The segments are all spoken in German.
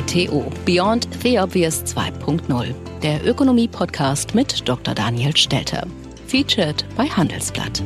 BTO Beyond the Obvious 2.0, der Ökonomie-Podcast mit Dr. Daniel Stelter. Featured bei Handelsblatt.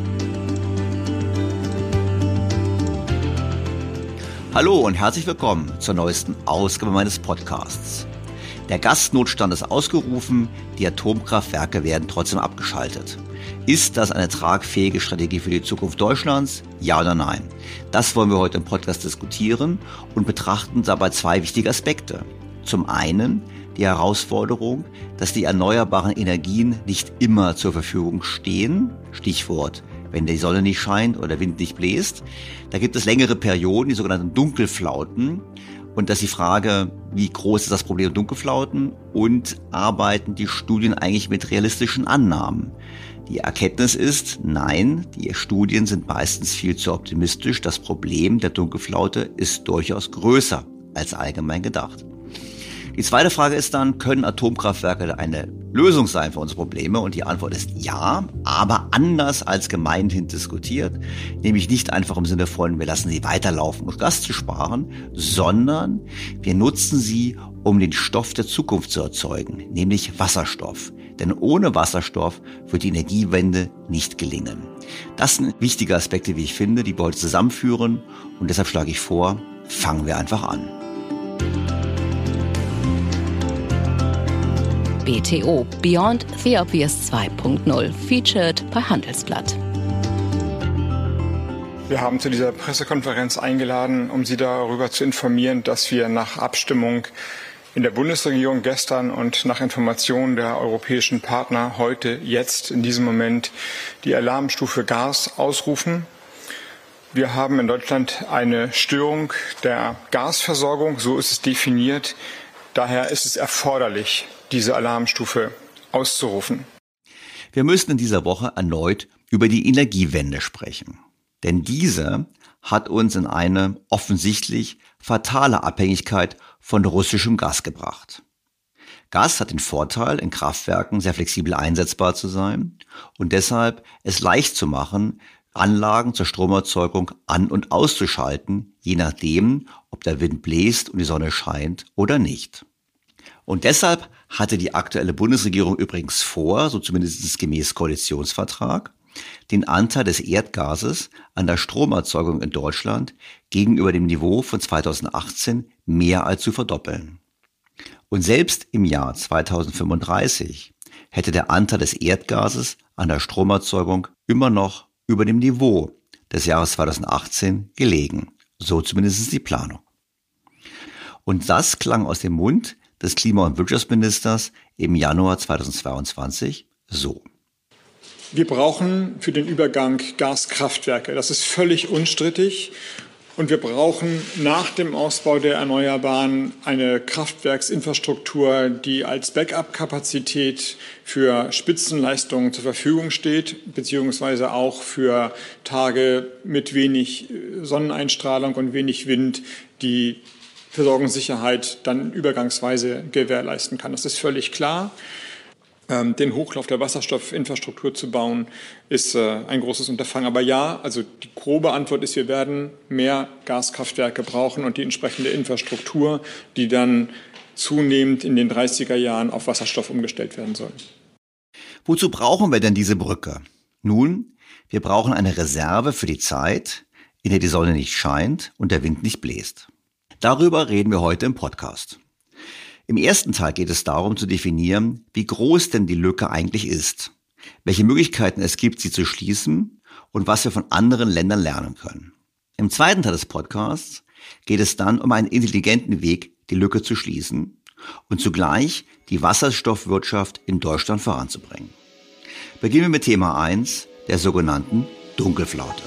Hallo und herzlich willkommen zur neuesten Ausgabe meines Podcasts. Der Gasnotstand ist ausgerufen, die Atomkraftwerke werden trotzdem abgeschaltet. Ist das eine tragfähige Strategie für die Zukunft Deutschlands? Ja oder nein? Das wollen wir heute im Podcast diskutieren und betrachten dabei zwei wichtige Aspekte. Zum einen die Herausforderung, dass die erneuerbaren Energien nicht immer zur Verfügung stehen. Stichwort, wenn die Sonne nicht scheint oder der Wind nicht bläst. Da gibt es längere Perioden, die sogenannten Dunkelflauten. Und das ist die Frage, wie groß ist das Problem Dunkelflauten und arbeiten die Studien eigentlich mit realistischen Annahmen? Die Erkenntnis ist, nein, die Studien sind meistens viel zu optimistisch. Das Problem der Dunkelflaute ist durchaus größer als allgemein gedacht. Die zweite Frage ist dann, können Atomkraftwerke eine Lösung sein für unsere Probleme? Und die Antwort ist ja, aber anders als gemeinhin diskutiert. Nämlich nicht einfach im Sinne von, wir lassen sie weiterlaufen, um Gas zu sparen, sondern wir nutzen sie, um den Stoff der Zukunft zu erzeugen, nämlich Wasserstoff. Denn ohne Wasserstoff wird die Energiewende nicht gelingen. Das sind wichtige Aspekte, wie ich finde, die wir heute zusammenführen. Und deshalb schlage ich vor, fangen wir einfach an. BTO Beyond the Obvious 2.0, featured bei Handelsblatt. Wir haben zu dieser Pressekonferenz eingeladen, um Sie darüber zu informieren, dass wir nach Abstimmung in der Bundesregierung gestern und nach Informationen der europäischen Partner heute, jetzt, in diesem Moment die Alarmstufe Gas ausrufen. Wir haben in Deutschland eine Störung der Gasversorgung, so ist es definiert. Daher ist es erforderlich, diese Alarmstufe auszurufen. Wir müssen in dieser Woche erneut über die Energiewende sprechen. Denn diese hat uns in eine offensichtlich fatale Abhängigkeit von russischem Gas gebracht. Gas hat den Vorteil, in Kraftwerken sehr flexibel einsetzbar zu sein und deshalb es leicht zu machen, Anlagen zur Stromerzeugung an- und auszuschalten, je nachdem, ob der Wind bläst und die Sonne scheint oder nicht. Und deshalb hatte die aktuelle Bundesregierung übrigens vor, so zumindest gemäß Koalitionsvertrag, den Anteil des Erdgases an der Stromerzeugung in Deutschland gegenüber dem Niveau von 2018 mehr als zu verdoppeln. Und selbst im Jahr 2035 hätte der Anteil des Erdgases an der Stromerzeugung immer noch über dem Niveau des Jahres 2018 gelegen. So zumindest die Planung. Und das klang aus dem Mund des Klima- und Wirtschaftsministers im Januar 2022 so. Wir brauchen für den Übergang Gaskraftwerke. Das ist völlig unstrittig. Und wir brauchen nach dem Ausbau der Erneuerbaren eine Kraftwerksinfrastruktur, die als Backup-Kapazität für Spitzenleistungen zur Verfügung steht, beziehungsweise auch für Tage mit wenig Sonneneinstrahlung und wenig Wind, die Versorgungssicherheit dann übergangsweise gewährleisten kann. Das ist völlig klar. Den Hochlauf der Wasserstoffinfrastruktur zu bauen, ist ein großes Unterfangen. Aber ja, also die grobe Antwort ist, wir werden mehr Gaskraftwerke brauchen und die entsprechende Infrastruktur, die dann zunehmend in den 30er Jahren auf Wasserstoff umgestellt werden soll. Wozu brauchen wir denn diese Brücke? Nun, wir brauchen eine Reserve für die Zeit, in der die Sonne nicht scheint und der Wind nicht bläst. Darüber reden wir heute im Podcast. Im ersten Teil geht es darum zu definieren, wie groß denn die Lücke eigentlich ist, welche Möglichkeiten es gibt, sie zu schließen und was wir von anderen Ländern lernen können. Im zweiten Teil des Podcasts geht es dann um einen intelligenten Weg, die Lücke zu schließen und zugleich die Wasserstoffwirtschaft in Deutschland voranzubringen. Beginnen wir mit Thema 1, der sogenannten Dunkelflaute.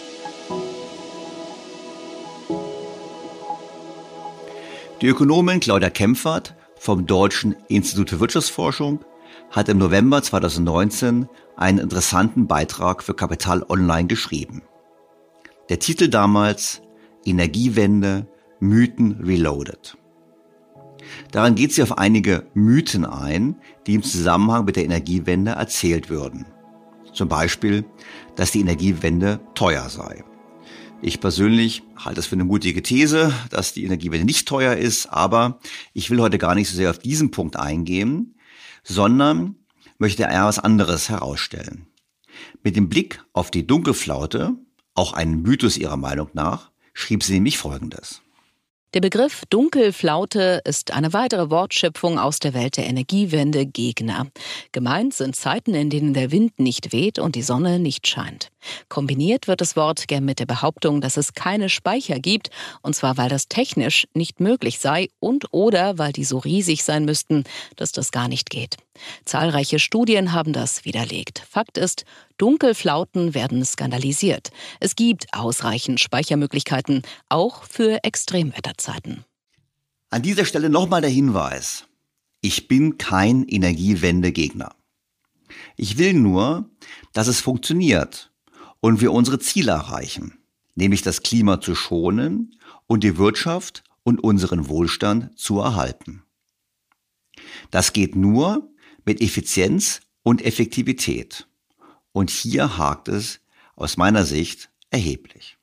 Die Ökonomin Claudia Kempfert vom Deutschen Institut für Wirtschaftsforschung hat im November 2019 einen interessanten Beitrag für Kapital Online geschrieben. Der Titel damals: Energiewende, Mythen reloaded. Darin geht sie auf einige Mythen ein, die im Zusammenhang mit der Energiewende erzählt würden. Zum Beispiel, dass die Energiewende teuer sei. Ich persönlich halte es für eine mutige These, dass die Energiewende nicht teuer ist, aber ich will heute gar nicht so sehr auf diesen Punkt eingehen, sondern möchte eher was anderes herausstellen. Mit dem Blick auf die Dunkelflaute, auch ein Mythos ihrer Meinung nach, schrieb sie nämlich Folgendes. Der Begriff Dunkelflaute ist eine weitere Wortschöpfung aus der Welt der Energiewende-Gegner. Gemeint sind Zeiten, in denen der Wind nicht weht und die Sonne nicht scheint. Kombiniert wird das Wort gern mit der Behauptung, dass es keine Speicher gibt, und zwar weil das technisch nicht möglich sei und/oder weil die so riesig sein müssten, dass das gar nicht geht. Zahlreiche Studien haben das widerlegt. Fakt ist, Dunkelflauten werden skandalisiert. Es gibt ausreichend Speichermöglichkeiten, auch für Extremwetterzeiten. An dieser Stelle nochmal der Hinweis. Ich bin kein Energiewende-Gegner. Ich will nur, dass es funktioniert und wir unsere Ziele erreichen, nämlich das Klima zu schonen und die Wirtschaft und unseren Wohlstand zu erhalten. Das geht nur mit Effizienz und Effektivität. Und hier hakt es aus meiner Sicht erheblich.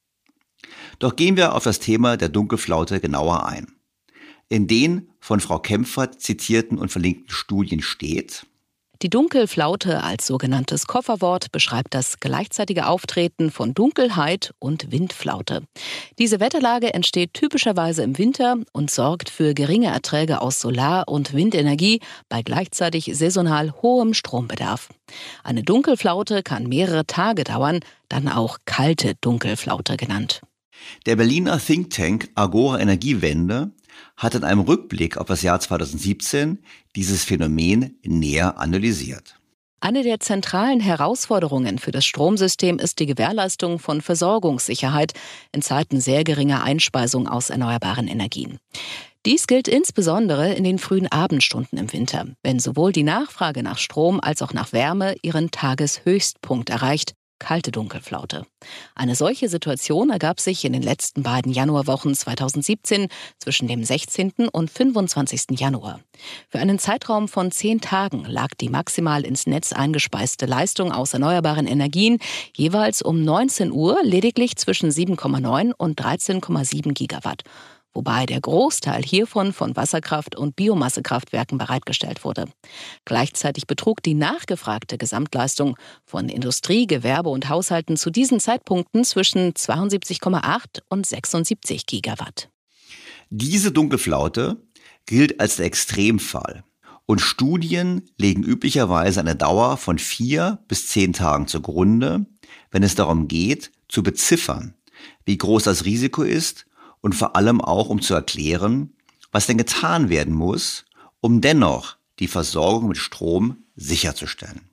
Doch gehen wir auf das Thema der Dunkelflaute genauer ein. In den von Frau Kempfert zitierten und verlinkten Studien steht: Die Dunkelflaute als sogenanntes Kofferwort beschreibt das gleichzeitige Auftreten von Dunkelheit und Windflaute. Diese Wetterlage entsteht typischerweise im Winter und sorgt für geringe Erträge aus Solar- und Windenergie bei gleichzeitig saisonal hohem Strombedarf. Eine Dunkelflaute kann mehrere Tage dauern, dann auch kalte Dunkelflaute genannt. Der Berliner Think Tank Agora Energiewende hat in einem Rückblick auf das Jahr 2017 dieses Phänomen näher analysiert. Eine der zentralen Herausforderungen für das Stromsystem ist die Gewährleistung von Versorgungssicherheit in Zeiten sehr geringer Einspeisung aus erneuerbaren Energien. Dies gilt insbesondere in den frühen Abendstunden im Winter, wenn sowohl die Nachfrage nach Strom als auch nach Wärme ihren Tageshöchstpunkt erreicht. Kalte Dunkelflaute. Eine solche Situation ergab sich in den letzten beiden Januarwochen 2017 zwischen dem 16. und 25. Januar. Für einen Zeitraum von 10 Tagen lag die maximal ins Netz eingespeiste Leistung aus erneuerbaren Energien jeweils um 19 Uhr lediglich zwischen 7,9 und 13,7 Gigawatt. Wobei der Großteil hiervon von Wasserkraft- und Biomassekraftwerken bereitgestellt wurde. Gleichzeitig betrug die nachgefragte Gesamtleistung von Industrie, Gewerbe und Haushalten zu diesen Zeitpunkten zwischen 72,8 und 76 Gigawatt. Diese Dunkelflaute gilt als der Extremfall und Studien legen üblicherweise eine Dauer von 4 bis 10 Tagen zugrunde, wenn es darum geht, zu beziffern, wie groß das Risiko ist und vor allem auch, um zu erklären, was denn getan werden muss, um dennoch die Versorgung mit Strom sicherzustellen.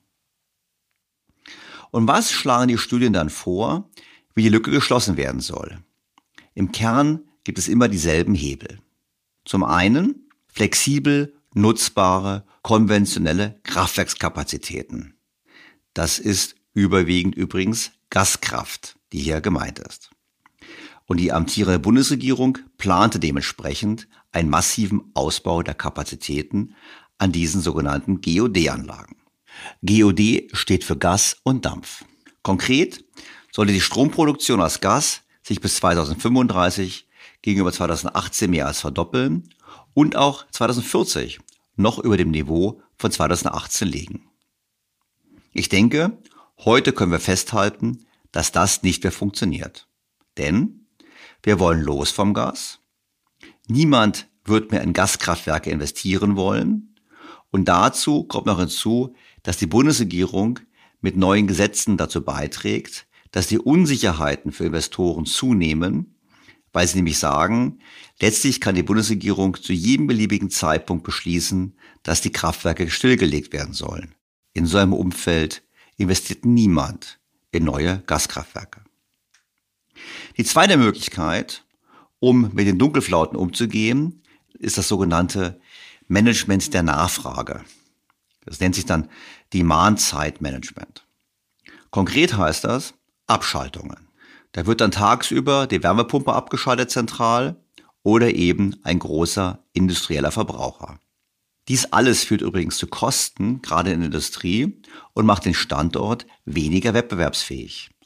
Und was schlagen die Studien dann vor, wie die Lücke geschlossen werden soll? Im Kern gibt es immer dieselben Hebel. Zum einen flexibel nutzbare, konventionelle Kraftwerkskapazitäten. Das ist überwiegend übrigens Gaskraft, die hier gemeint ist. Und die amtierende Bundesregierung plante dementsprechend einen massiven Ausbau der Kapazitäten an diesen sogenannten GOD-Anlagen. GOD steht für Gas und Dampf. Konkret sollte die Stromproduktion aus Gas sich bis 2035 gegenüber 2018 mehr als verdoppeln und auch 2040 noch über dem Niveau von 2018 liegen. Ich denke, heute können wir festhalten, dass das nicht mehr funktioniert. Denn wir wollen los vom Gas. Niemand wird mehr in Gaskraftwerke investieren wollen. Und dazu kommt noch hinzu, dass die Bundesregierung mit neuen Gesetzen dazu beiträgt, dass die Unsicherheiten für Investoren zunehmen, weil sie nämlich sagen, letztlich kann die Bundesregierung zu jedem beliebigen Zeitpunkt beschließen, dass die Kraftwerke stillgelegt werden sollen. In so einem Umfeld investiert niemand in neue Gaskraftwerke. Die zweite Möglichkeit, um mit den Dunkelflauten umzugehen, ist das sogenannte Management der Nachfrage. Das nennt sich dann Demand-Side-Management. Konkret heißt das Abschaltungen. Da wird dann tagsüber die Wärmepumpe abgeschaltet zentral oder eben ein großer industrieller Verbraucher. Dies alles führt übrigens zu Kosten, gerade in der Industrie, und macht den Standort weniger wettbewerbsfähig.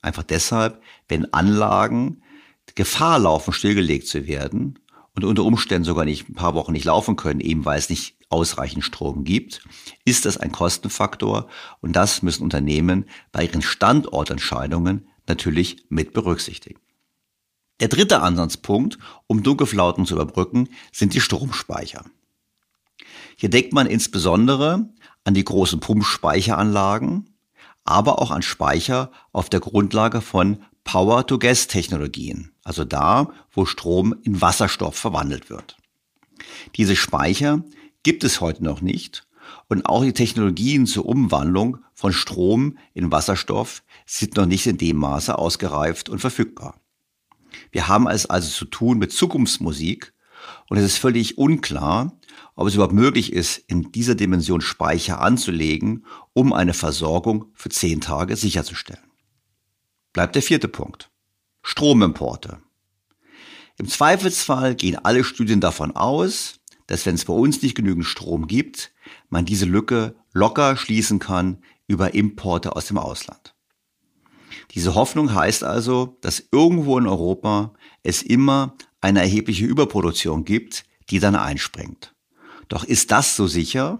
Einfach deshalb, wenn Anlagen Gefahr laufen, stillgelegt zu werden und unter Umständen sogar nicht ein paar Wochen nicht laufen können, eben weil es nicht ausreichend Strom gibt, ist das ein Kostenfaktor und das müssen Unternehmen bei ihren Standortentscheidungen natürlich mit berücksichtigen. Der dritte Ansatzpunkt, um Dunkelflauten zu überbrücken, sind die Stromspeicher. Hier denkt man insbesondere an die großen Pumpspeicheranlagen, aber auch an Speicher auf der Grundlage von Power-to-Gas-Technologien, also da, wo Strom in Wasserstoff verwandelt wird. Diese Speicher gibt es heute noch nicht und auch die Technologien zur Umwandlung von Strom in Wasserstoff sind noch nicht in dem Maße ausgereift und verfügbar. Wir haben es also zu tun mit Zukunftsmusik und es ist völlig unklar, ob es überhaupt möglich ist, in dieser Dimension Speicher anzulegen, um eine Versorgung für 10 Tage sicherzustellen. Bleibt der vierte Punkt. Stromimporte. Im Zweifelsfall gehen alle Studien davon aus, dass wenn es bei uns nicht genügend Strom gibt, man diese Lücke locker schließen kann über Importe aus dem Ausland. Diese Hoffnung heißt also, dass irgendwo in Europa es immer eine erhebliche Überproduktion gibt, die dann einspringt. Doch ist das so sicher?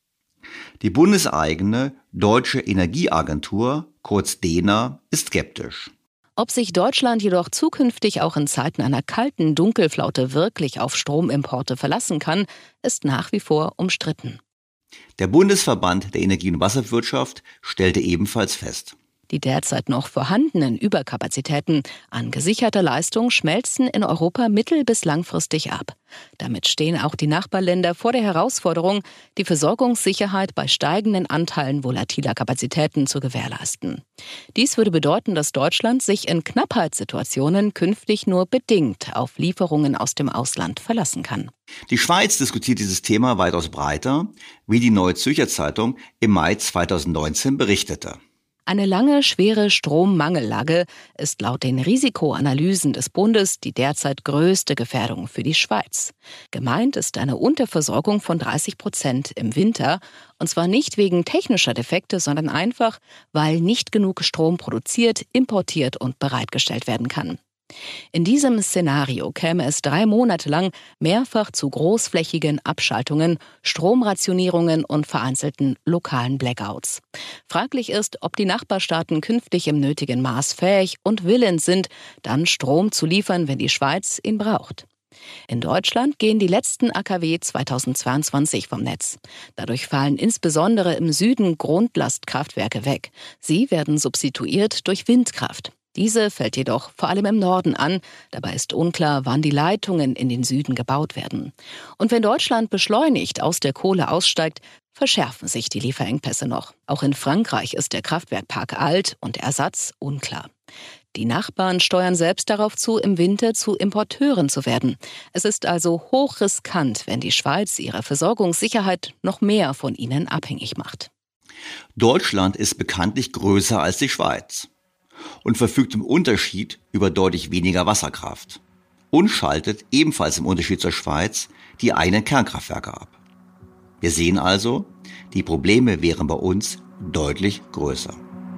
Die bundeseigene Deutsche Energieagentur, kurz DENA, ist skeptisch. Ob sich Deutschland jedoch zukünftig auch in Zeiten einer kalten Dunkelflaute wirklich auf Stromimporte verlassen kann, ist nach wie vor umstritten. Der Bundesverband der Energie- und Wasserwirtschaft stellte ebenfalls fest: Die derzeit noch vorhandenen Überkapazitäten an gesicherter Leistung schmelzen in Europa mittel- bis langfristig ab. Damit stehen auch die Nachbarländer vor der Herausforderung, die Versorgungssicherheit bei steigenden Anteilen volatiler Kapazitäten zu gewährleisten. Dies würde bedeuten, dass Deutschland sich in Knappheitssituationen künftig nur bedingt auf Lieferungen aus dem Ausland verlassen kann. Die Schweiz diskutiert dieses Thema weitaus breiter, wie die Neue Zürcher Zeitung im Mai 2019 berichtete. Eine lange, schwere Strommangellage ist laut den Risikoanalysen des Bundes die derzeit größte Gefährdung für die Schweiz. Gemeint ist eine Unterversorgung von 30% im Winter, und zwar nicht wegen technischer Defekte, sondern einfach, weil nicht genug Strom produziert, importiert und bereitgestellt werden kann. In diesem Szenario käme es 3 Monate lang mehrfach zu großflächigen Abschaltungen, Stromrationierungen und vereinzelten lokalen Blackouts. Fraglich ist, ob die Nachbarstaaten künftig im nötigen Maß fähig und willens sind, dann Strom zu liefern, wenn die Schweiz ihn braucht. In Deutschland gehen die letzten AKW 2022 vom Netz. Dadurch fallen insbesondere im Süden Grundlastkraftwerke weg. Sie werden substituiert durch Windkraft. Diese fällt jedoch vor allem im Norden an. Dabei ist unklar, wann die Leitungen in den Süden gebaut werden. Und wenn Deutschland beschleunigt aus der Kohle aussteigt, verschärfen sich die Lieferengpässe noch. Auch in Frankreich ist der Kraftwerkpark alt und Ersatz unklar. Die Nachbarn steuern selbst darauf zu, im Winter zu Importeuren zu werden. Es ist also hochriskant, wenn die Schweiz ihre Versorgungssicherheit noch mehr von ihnen abhängig macht. Deutschland ist bekanntlich größer als die Schweiz und verfügt im Unterschied über deutlich weniger Wasserkraft und schaltet ebenfalls im Unterschied zur Schweiz die eigenen Kernkraftwerke ab. Wir sehen also, die Probleme wären bei uns deutlich größer.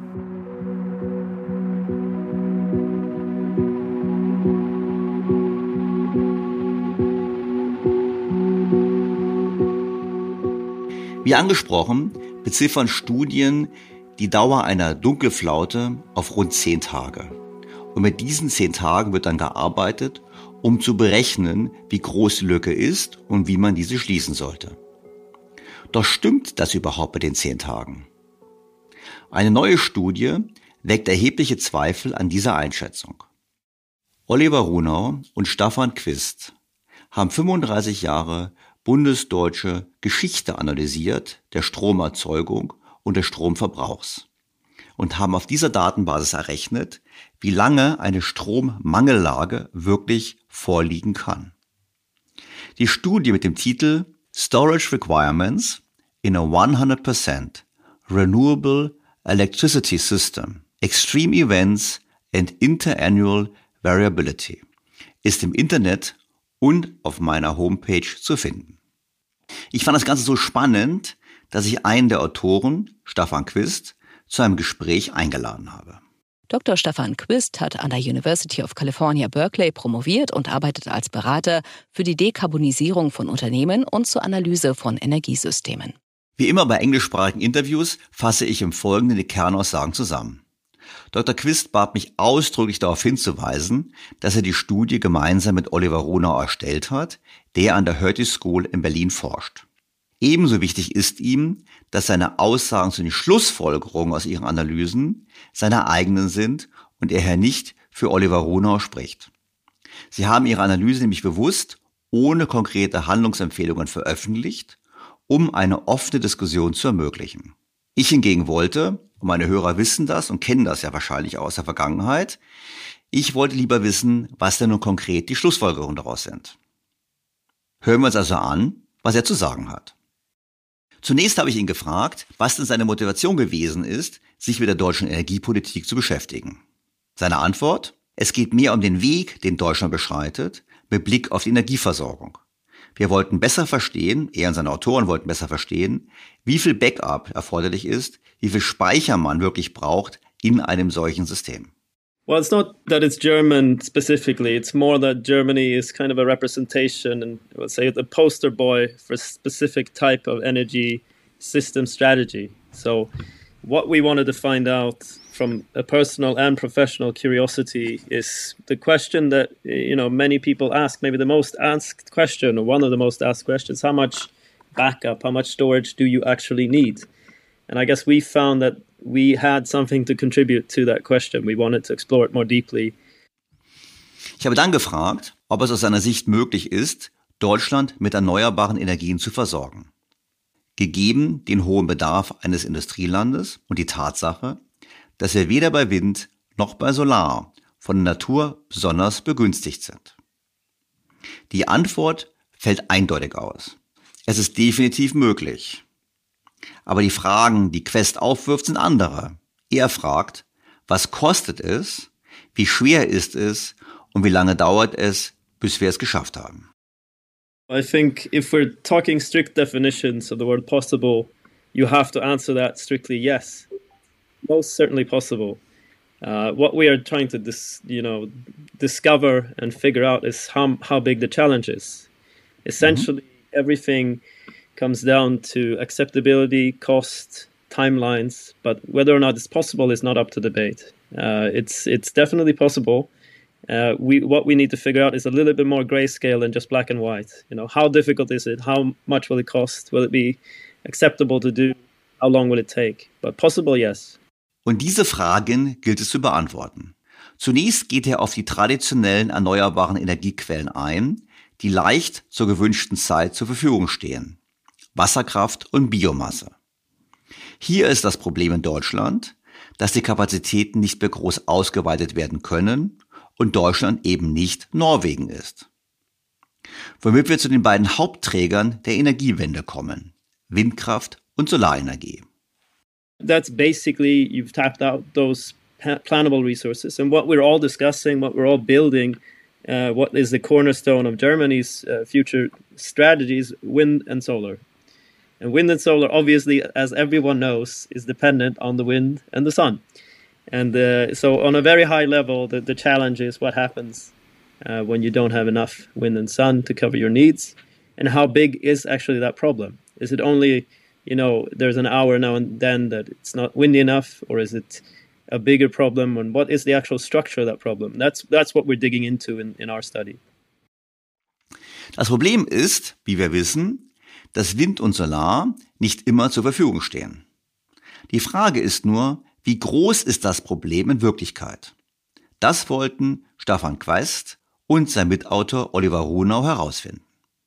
Wie angesprochen, beziffern Studien die Dauer einer Dunkelflaute auf rund 10 Tage. Und mit diesen 10 Tagen wird dann gearbeitet, um zu berechnen, wie groß die Lücke ist und wie man diese schließen sollte. Doch stimmt das überhaupt mit den 10 Tagen? Eine neue Studie weckt erhebliche Zweifel an dieser Einschätzung. Oliver Runau und Stefan Quist haben 35 Jahre bundesdeutsche Geschichte analysiert, der Stromerzeugung und des Stromverbrauchs und haben auf dieser Datenbasis errechnet, wie lange eine Strommangellage wirklich vorliegen kann. Die Studie mit dem Titel Storage Requirements in a 100% Renewable Electricity System, Extreme Events and Interannual Variability ist im Internet und auf meiner Homepage zu finden. Ich fand das Ganze so spannend, dass ich einen der Autoren, Stefan Quist, zu einem Gespräch eingeladen habe. Dr. Stefan Quist hat an der University of California, Berkeley promoviert und arbeitet als Berater für die Dekarbonisierung von Unternehmen und zur Analyse von Energiesystemen. Wie immer bei englischsprachigen Interviews fasse ich im Folgenden die Kernaussagen zusammen. Dr. Quist bat mich ausdrücklich darauf hinzuweisen, dass er die Studie gemeinsam mit Oliver Runau erstellt hat, der an der Hertie School in Berlin forscht. Ebenso wichtig ist ihm, dass seine Aussagen zu den Schlussfolgerungen aus ihren Analysen seine eigenen sind und er hier nicht für Oliver Runau spricht. Sie haben ihre Analyse nämlich bewusst ohne konkrete Handlungsempfehlungen veröffentlicht, um eine offene Diskussion zu ermöglichen. Ich hingegen wollte, und meine Hörer wissen das und kennen das ja wahrscheinlich aus der Vergangenheit, ich wollte lieber wissen, was denn nun konkret die Schlussfolgerungen daraus sind. Hören wir uns also an, was er zu sagen hat. Zunächst habe ich ihn gefragt, was denn seine Motivation gewesen ist, sich mit der deutschen Energiepolitik zu beschäftigen. Seine Antwort? Es geht mehr um den Weg, den Deutschland beschreitet, mit Blick auf die Energieversorgung. Wir wollten besser verstehen, er und seine Autoren wollten besser verstehen, wie viel Backup erforderlich ist, wie viel Speicher man wirklich braucht in einem solchen System. Well, it's not that it's German specifically. It's more that Germany is kind of a representation and, let's say, the poster boy for a specific type of energy system strategy. So what we wanted to find out from a personal and professional curiosity is the question that, many people ask, maybe the most asked question or one of the most asked questions, how much backup, how much storage do you actually need? And I guess we found that we had something to contribute to that question. We wanted to explore it more deeply. Ich habe dann gefragt, ob es aus seiner Sicht möglich ist, Deutschland mit erneuerbaren Energien zu versorgen. Gegeben den hohen Bedarf eines Industrielandes und die Tatsache, dass wir weder bei Wind noch bei Solar von der Natur besonders begünstigt sind. Die Antwort fällt eindeutig aus. Es ist definitiv möglich. Aber die Fragen, die Quest aufwirft, sind andere. Er fragt, was kostet es, wie schwer ist es und wie lange dauert es, bis wir es geschafft haben? I think if we're talking strict definitions of the word possible, you have to answer that strictly yes. Most certainly possible. What we are trying to discover and figure out is how big the challenge is. Essentially, everything comes down to acceptability, cost, timelines, but whether or not it's possible is not up to debate. It's definitely possible. What we need to figure out is a little bit more grayscale than just black and white. How difficult is it? How much will it cost? Will it be acceptable to do? How long will it take? But possible, yes. Und diese Fragen gilt es zu beantworten. Zunächst geht er auf die traditionellen erneuerbaren Energiequellen ein, die leicht zur gewünschten Zeit zur Verfügung stehen. Wasserkraft und Biomasse. Hier ist das Problem in Deutschland, dass die Kapazitäten nicht mehr groß ausgeweitet werden können und Deutschland eben nicht Norwegen ist. Womit wir zu den beiden Hauptträgern der Energiewende kommen: Windkraft und Solarenergie. That's basically, you've tapped out those plannable resources. And what we're all discussing, what we're all building, what is the cornerstone of Germany's future strategies, wind and solar. And wind and solar, obviously, as everyone knows, is dependent on the wind and the sun. And so on a very high level, the challenge is what happens when you don't have enough wind and sun to cover your needs. And how big is actually that problem? Is it only, there's an hour now and then that it's not windy enough, or is it a bigger problem? And what is the actual structure of that problem? That's what we're digging into in our study. Das Problem ist, wie wir wissen, dass Wind und Solar nicht immer zur Verfügung stehen. Die Frage ist nur, wie groß ist das Problem in Wirklichkeit? Das wollten Stefan Quist und sein Mitautor Oliver Runau herausfinden.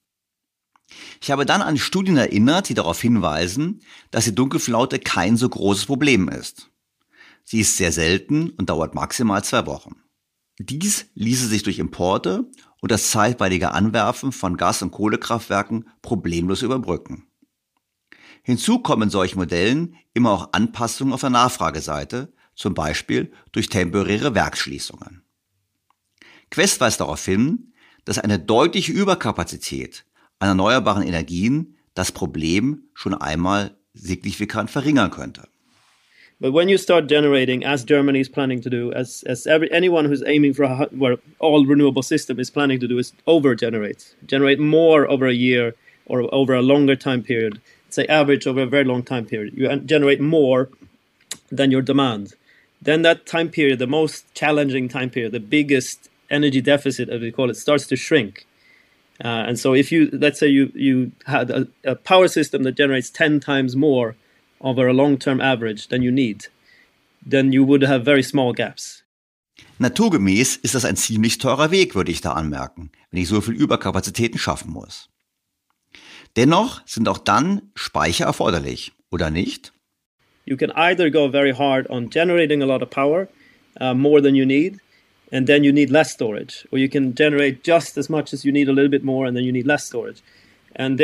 Ich habe dann an Studien erinnert, die darauf hinweisen, dass die Dunkelflaute kein so großes Problem ist. Sie ist sehr selten und dauert maximal 2 Wochen. Dies ließe sich durch Importe und das zeitweilige Anwerfen von Gas- und Kohlekraftwerken problemlos überbrücken. Hinzu kommen in solchen Modellen immer auch Anpassungen auf der Nachfrageseite, zum Beispiel durch temporäre Werksschließungen. Quest weist darauf hin, dass eine deutliche Überkapazität an erneuerbaren Energien das Problem schon einmal signifikant verringern könnte. But when you start generating, as Germany is planning to do, as anyone who's aiming for all renewable system is planning to do, is generate more over a year or over a longer time period, say average over a very long time period. You generate more than your demand. Then that time period, the most challenging time period, the biggest energy deficit, as we call it, starts to shrink. And so if let's say you had a power system that generates 10 times more over a long-term average than you need, then you would have very small gaps. Naturgemäß ist das ein ziemlich teurer Weg, würde ich da anmerken, wenn ich so viel Überkapazitäten schaffen muss. Dennoch sind auch dann Speicher erforderlich, oder nicht? You can either go very hard on generating a lot of power, more than you need, and then you need less storage. Or you can generate just as much as you need, a little bit more, and then you need less storage. And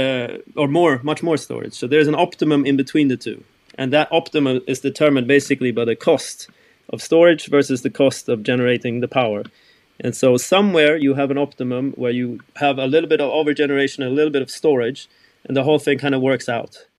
much more storage. So there's an optimum in between the two. And that optimum is determined basically by the cost of storage versus the cost of generating the power. And so somewhere you have an optimum where you have a little bit of overgeneration, a little bit of storage, and the whole thing kind of works out.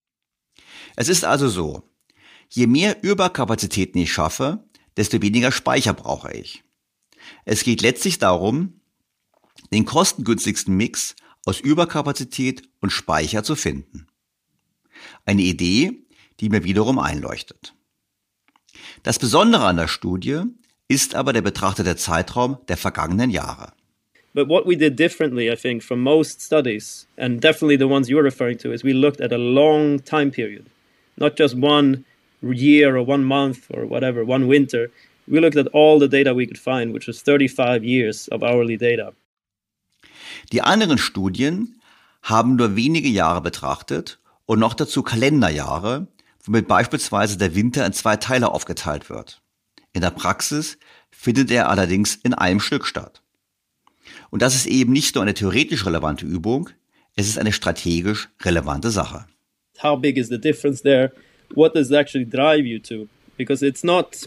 Es ist also so, je mehr Überkapazitäten ich schaffe, desto weniger Speicher brauche ich. Es geht letztlich darum, den kostengünstigsten Mix aus Überkapazität und Speicher zu finden. Eine Idee, die mir wiederum einleuchtet. Das Besondere an der Studie ist aber der betrachtete Zeitraum der vergangenen Jahre. But what we did differently, I think, from most studies, and definitely the ones you're referring to, is we looked at a long time period. Not just 1 year or 1 month or whatever, 1 winter. We looked at all the data we could find, which was 35 years of hourly data. Die anderen Studien haben nur wenige Jahre betrachtet und noch dazu Kalenderjahre, womit beispielsweise der Winter in 2 Teile aufgeteilt wird. In der Praxis findet er allerdings in einem Stück statt. Und das ist eben nicht nur eine theoretisch relevante Übung, es ist eine strategisch relevante Sache. How big is the difference there? What does it actually drive you to? Because it's not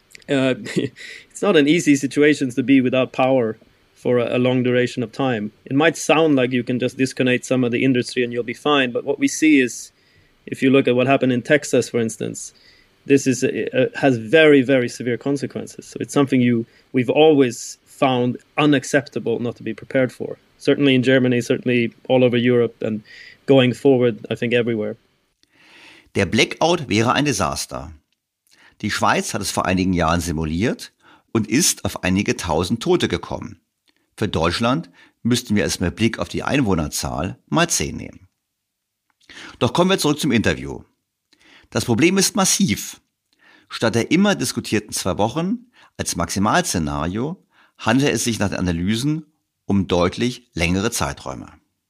an easy situation to be without power for a long duration of time. It might sound like you can just disconnect some of the industry and you'll be fine, but what we see is, if you look at what happened in Texas, for instance, this has very, very severe consequences. So it's something we've always found unacceptable not to be prepared for. Certainly in Germany, certainly all over Europe, and going forward, I think everywhere. Der Blackout wäre ein Desaster. Die Schweiz hat es vor einigen Jahren simuliert und ist auf einige tausend Tote gekommen. Für Deutschland müssten wir es mit Blick auf die Einwohnerzahl mal 10 nehmen. Doch kommen wir zurück zum Interview. Das Problem ist massiv. Statt der immer diskutierten 2 Wochen als Maximalszenario handelt es sich nach den Analysen um deutlich längere Zeiträume.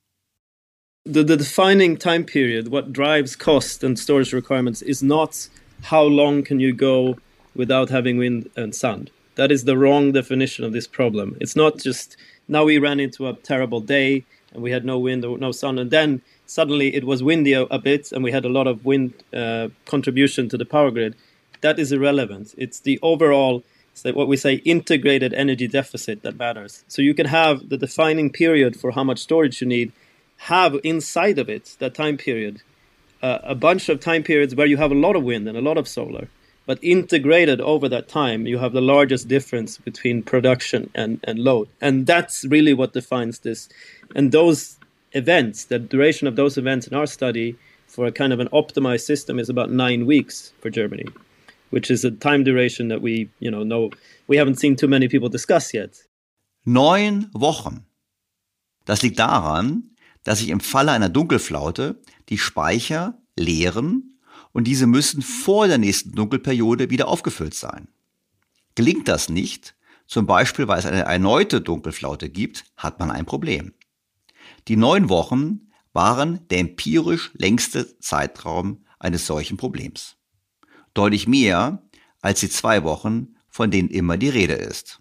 The defining time period, what drives cost and storage requirements, is not how long can you go without having wind and sun. That is the wrong definition of this problem. It's not just now we ran into a terrible day and we had no wind or no sun, and then suddenly it was windy a bit and we had a lot of wind contribution to the power grid. That is irrelevant. It's the overall, what we say, integrated energy deficit that matters. So you can have the defining period for how much storage you need, have inside of it, that time period, a bunch of time periods where you have a lot of wind and a lot of solar, but integrated over that time, you have the largest difference between production and load. And that's really what defines this. And those events, the duration of those events in our study for a kind of an optimized system is about 9 weeks for Germany, which is a time duration that we haven't seen too many people discuss yet. 9 Wochen. Das liegt daran, dass sich im Falle einer Dunkelflaute die Speicher leeren und diese müssen vor der nächsten Dunkelperiode wieder aufgefüllt sein. Gelingt das nicht, zum Beispiel weil es eine erneute Dunkelflaute gibt, hat man ein Problem. Die 9 Wochen waren der empirisch längste Zeitraum eines solchen Problems. Deutlich mehr als die 2 Wochen, von denen immer die Rede ist.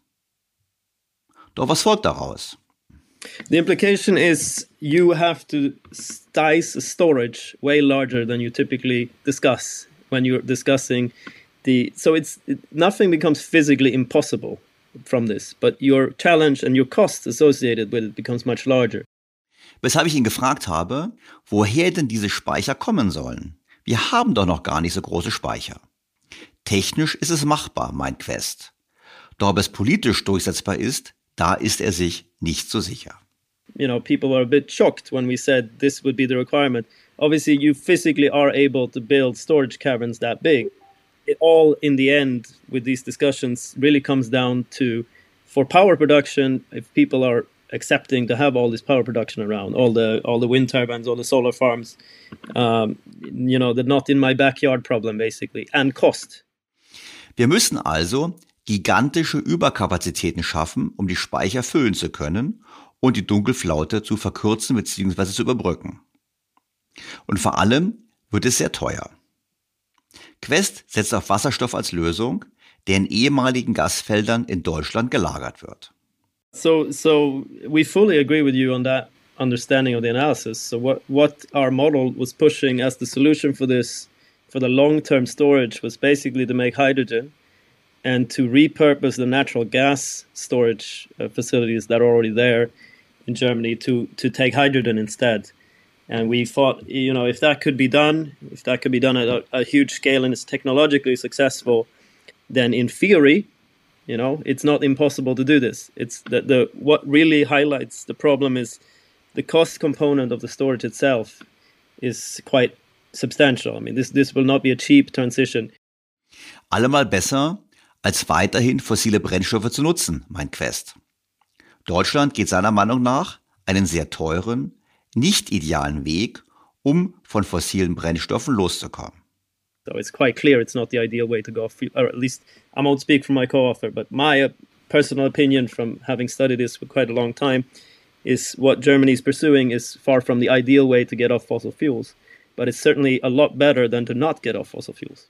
Doch was folgt daraus? The implication is you have to dice storage way larger than you typically discuss when you're discussing nothing becomes physically impossible from this, but your challenge and your cost associated with it becomes much larger. Weshalb ich ihn gefragt habe, woher denn diese Speicher kommen sollen. Wir haben doch noch gar nicht so große Speicher. Technisch ist es machbar, meint Quest. Doch ob es politisch durchsetzbar ist, da ist er sich nicht so sicher. You know, people were a bit shocked when we said this would be the requirement. Obviously, you physically are able to build storage caverns that big. It all, in the end, with these discussions, really comes down to, for power production, if people are accepting to have all this power production around, all the wind turbines, all the solar farms, you know, the not in my backyard problem, basically, and cost. Wir müssen also gigantische Überkapazitäten schaffen, um die Speicher füllen zu können und die Dunkelflaute zu verkürzen bzw. zu überbrücken. Und vor allem wird es sehr teuer. Quest setzt auf Wasserstoff als Lösung, der in ehemaligen Gasfeldern in Deutschland gelagert wird. So we fully agree with you on that understanding of the analysis. So what our model was pushing as the solution for this, for the long-term storage, was basically to make hydrogen and to repurpose the natural gas storage facilities that are already there in Germany to take hydrogen instead. And we thought, you know, if that could be done at a huge scale and it's technologically successful, then in theory, you know, it's not impossible to do this. It's the what really highlights the problem is the cost component of the storage itself is quite substantial. I mean, this will not be a cheap transition. Allemal besser, als weiterhin fossile Brennstoffe zu nutzen, meint Quest. Deutschland geht seiner Meinung nach einen sehr teuren, nicht idealen Weg, um von fossilen Brennstoffen loszukommen. So it's quite clear it's not the ideal way to go, or at least I won't speak for my co-author, but my personal opinion from having studied this for quite a long time is what Germany is pursuing is far from the ideal way to get off fossil fuels, but it's certainly a lot better than to not get off fossil fuels.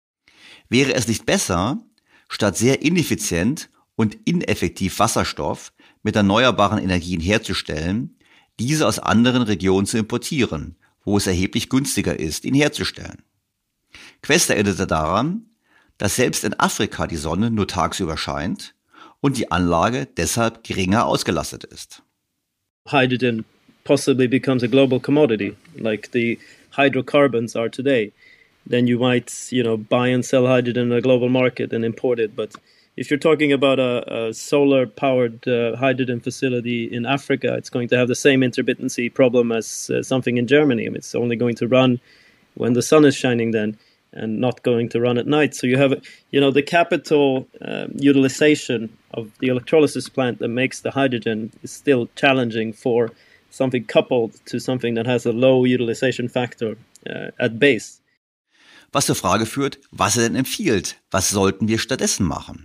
Wäre es nicht besser, statt sehr ineffizient und ineffektiv Wasserstoff mit erneuerbaren Energien herzustellen, diese aus anderen Regionen zu importieren, wo es erheblich günstiger ist, ihn herzustellen? Quest erinnerte daran, dass selbst in Afrika die Sonne nur tagsüber scheint und die Anlage deshalb geringer ausgelastet ist. Hydrogen possibly becomes a global commodity, like the hydrocarbons are today. Then you might, you know, buy and sell hydrogen in a global market and import it. But if you're talking about a solar-powered hydrogen facility in Africa, it's going to have the same intermittency problem as something in Germany. I mean, it's only going to run when the sun is shining then, and not going to run at night. So you have, you know, the capital utilization of the electrolysis plant that makes the hydrogen is still challenging for something coupled to something that has a low utilization factor at base. Was zur Frage führt, was er denn empfiehlt, was sollten wir stattdessen machen?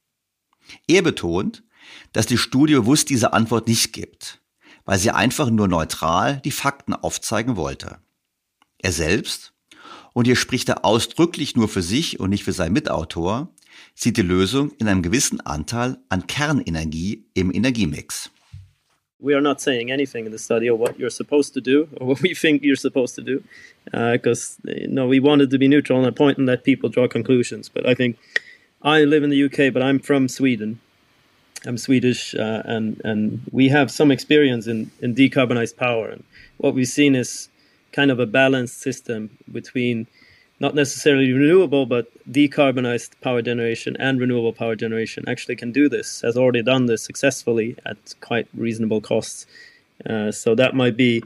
Er betont, dass die Studie bewusst diese Antwort nicht gibt, weil sie einfach nur neutral die Fakten aufzeigen wollte. Er selbst, und hier spricht er ausdrücklich nur für sich und nicht für seinen Mitautor, sieht die Lösung in einem gewissen Anteil an Kernenergie im Energiemix. We are not saying anything in the study of what you're supposed to do or what we think you're supposed to do, because we wanted to be neutral on a point and let people draw conclusions. But I think I live in the UK, but I'm from Sweden. I'm Swedish, and we have some experience in decarbonized power. And what we've seen is kind of a balanced system between not necessarily renewable, but decarbonized power generation and renewable power generation actually can do this, has already done this successfully at quite reasonable costs. So that might be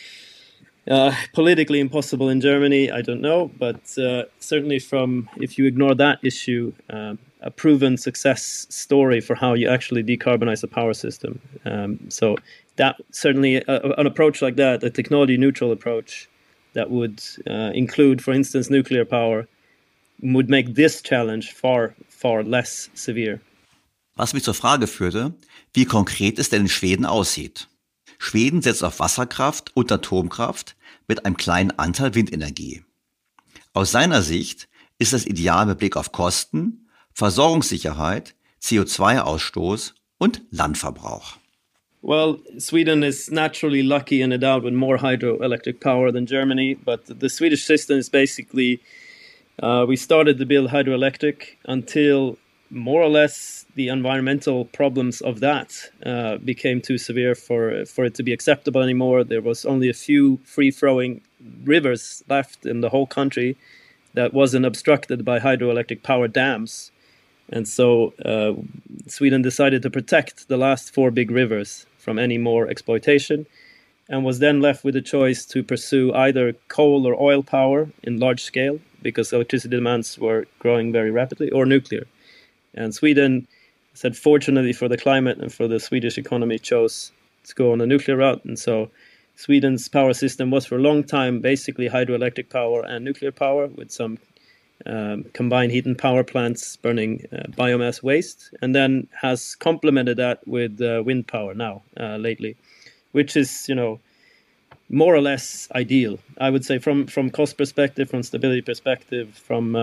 politically impossible in Germany, I don't know, but certainly if you ignore that issue, a proven success story for how you actually decarbonize a power system. So that certainly an approach like that, a technology neutral approach that would include, for instance, nuclear power, would make this challenge far, far less severe. Was mich zur Frage führte, wie konkret es denn in Schweden aussieht. Schweden setzt auf Wasserkraft und Atomkraft mit einem kleinen Anteil Windenergie. Aus seiner Sicht ist das ideal mit Blick auf Kosten, Versorgungssicherheit, CO2-Ausstoß und Landverbrauch. Well, Sweden is naturally lucky and endowed with more hydroelectric power than Germany, but the Swedish system is basically, we started to build hydroelectric until more or less the environmental problems of that became too severe for it to be acceptable anymore. There was only a few free-flowing rivers left in the whole country that wasn't obstructed by hydroelectric power dams. And so Sweden decided to protect the last 4 big rivers from any more exploitation, and was then left with a choice to pursue either coal or oil power in large scale, because electricity demands were growing very rapidly, or nuclear. And Sweden said, fortunately for the climate and for the Swedish economy, chose to go on the nuclear route. And so Sweden's power system was for a long time basically hydroelectric power and nuclear power, with some combined heat and power plants burning biomass waste, and then has complemented that with wind power now lately, which is, more or less ideal, I would say, from cost perspective, from stability perspective, from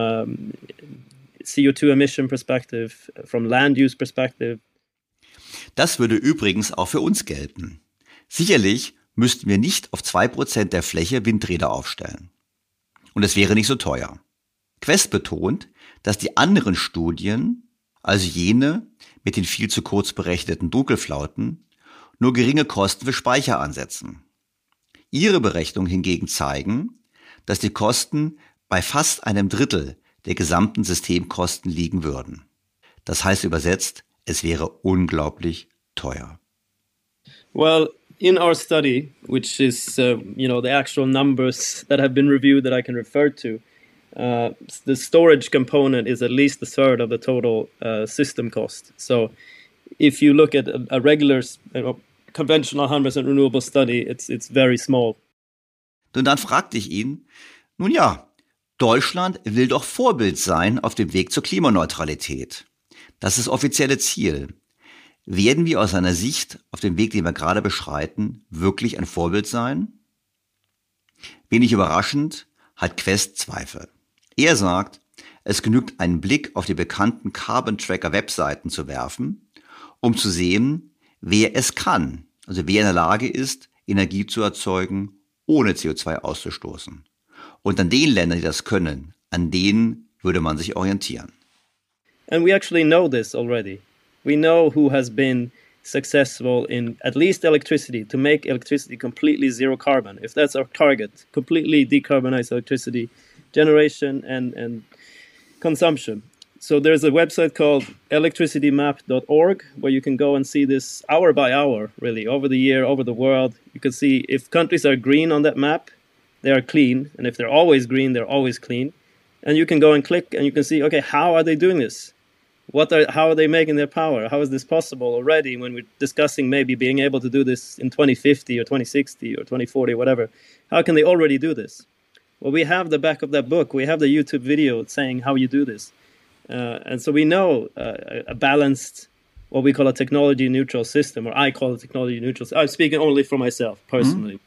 CO2 emission perspective, from land use perspective. Das würde übrigens auch für uns gelten. Sicherlich müssten wir nicht auf 2% der Fläche Windräder aufstellen. Und es wäre nicht so teuer. Quest betont, dass die anderen Studien, also jene mit den viel zu kurz berechneten Dunkelflauten, nur geringe Kosten für Speicher ansetzen. Ihre Berechnungen hingegen zeigen, dass die Kosten bei fast einem Drittel der gesamten Systemkosten liegen würden. Das heißt übersetzt, es wäre unglaublich teuer. Well, in our study, which is the actual numbers that have been reviewed that I can refer to, the storage component is at least a third of the total system cost. So if you look at a regular conventional 100% renewable study, it's very small. Und dann fragte ich ihn, nun ja, Deutschland will doch Vorbild sein auf dem Weg zur Klimaneutralität. Das ist das offizielle Ziel. Werden wir aus seiner Sicht auf dem Weg, den wir gerade beschreiten, wirklich ein Vorbild sein? Wenig überraschend hat Quest Zweifel. Er sagt, es genügt einen Blick auf die bekannten Carbon Tracker Webseiten zu werfen, um zu sehen, wer es kann, also wer in der Lage ist, Energie zu erzeugen, ohne CO2 auszustoßen. Und an den Ländern, die das können, an denen würde man sich orientieren. And we actually know this already. We know who has been successful in at least electricity, to make electricity completely zero carbon. If that's our target, completely decarbonize electricity generation and consumption. So there's a website called electricitymap.org where you can go and see this hour by hour, really, over the year, over the world. You can see if countries are green on that map, they are clean. And if they're always green, they're always clean. And you can go and click and you can see, okay, how are they doing this? How are they making their power? How is this possible already when we're discussing maybe being able to do this in 2050 or 2060 or 2040, whatever? How can they already do this? Well, we have the back of that book. We have the YouTube video saying how you do this. And so we know a balanced, what we call a technology-neutral system, or I call it technology-neutral. I'm speaking only for myself, personally.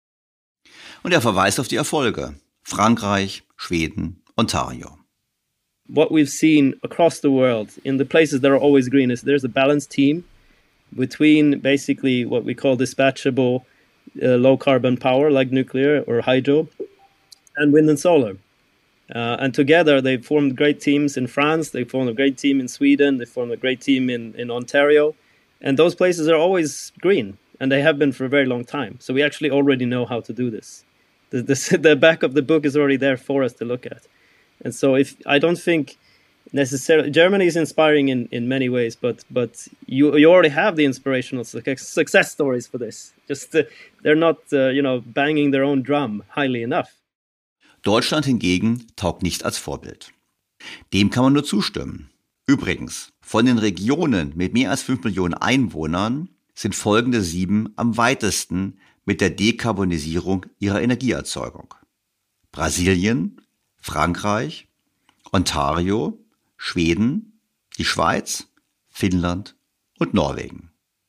Und er verweist auf die Erfolge. Frankreich, Schweden, Ontario. What we've seen across the world, in the places that are always green, is there's a balanced team between basically what we call dispatchable low-carbon power, like nuclear or hydro, and wind and solar. And together they formed great teams in France, they formed a great team in Sweden, they formed a great team in Ontario. And those places are always green, and they have been for a very long time. So we actually already know how to do this. The back of the book is already there for us to look at. And so I don't think necessarily, Germany is inspiring in many ways, but you already have the inspirational success stories for this. Just they're not banging their own drum highly enough. Deutschland hingegen taugt nicht als Vorbild. Dem kann man nur zustimmen. Übrigens, von den Regionen mit mehr als 5 Millionen Einwohnern sind folgende 7 am weitesten mit der Dekarbonisierung ihrer Energieerzeugung: Brasilien, Frankreich, Ontario, Schweden, die Schweiz, Finnland und Norwegen.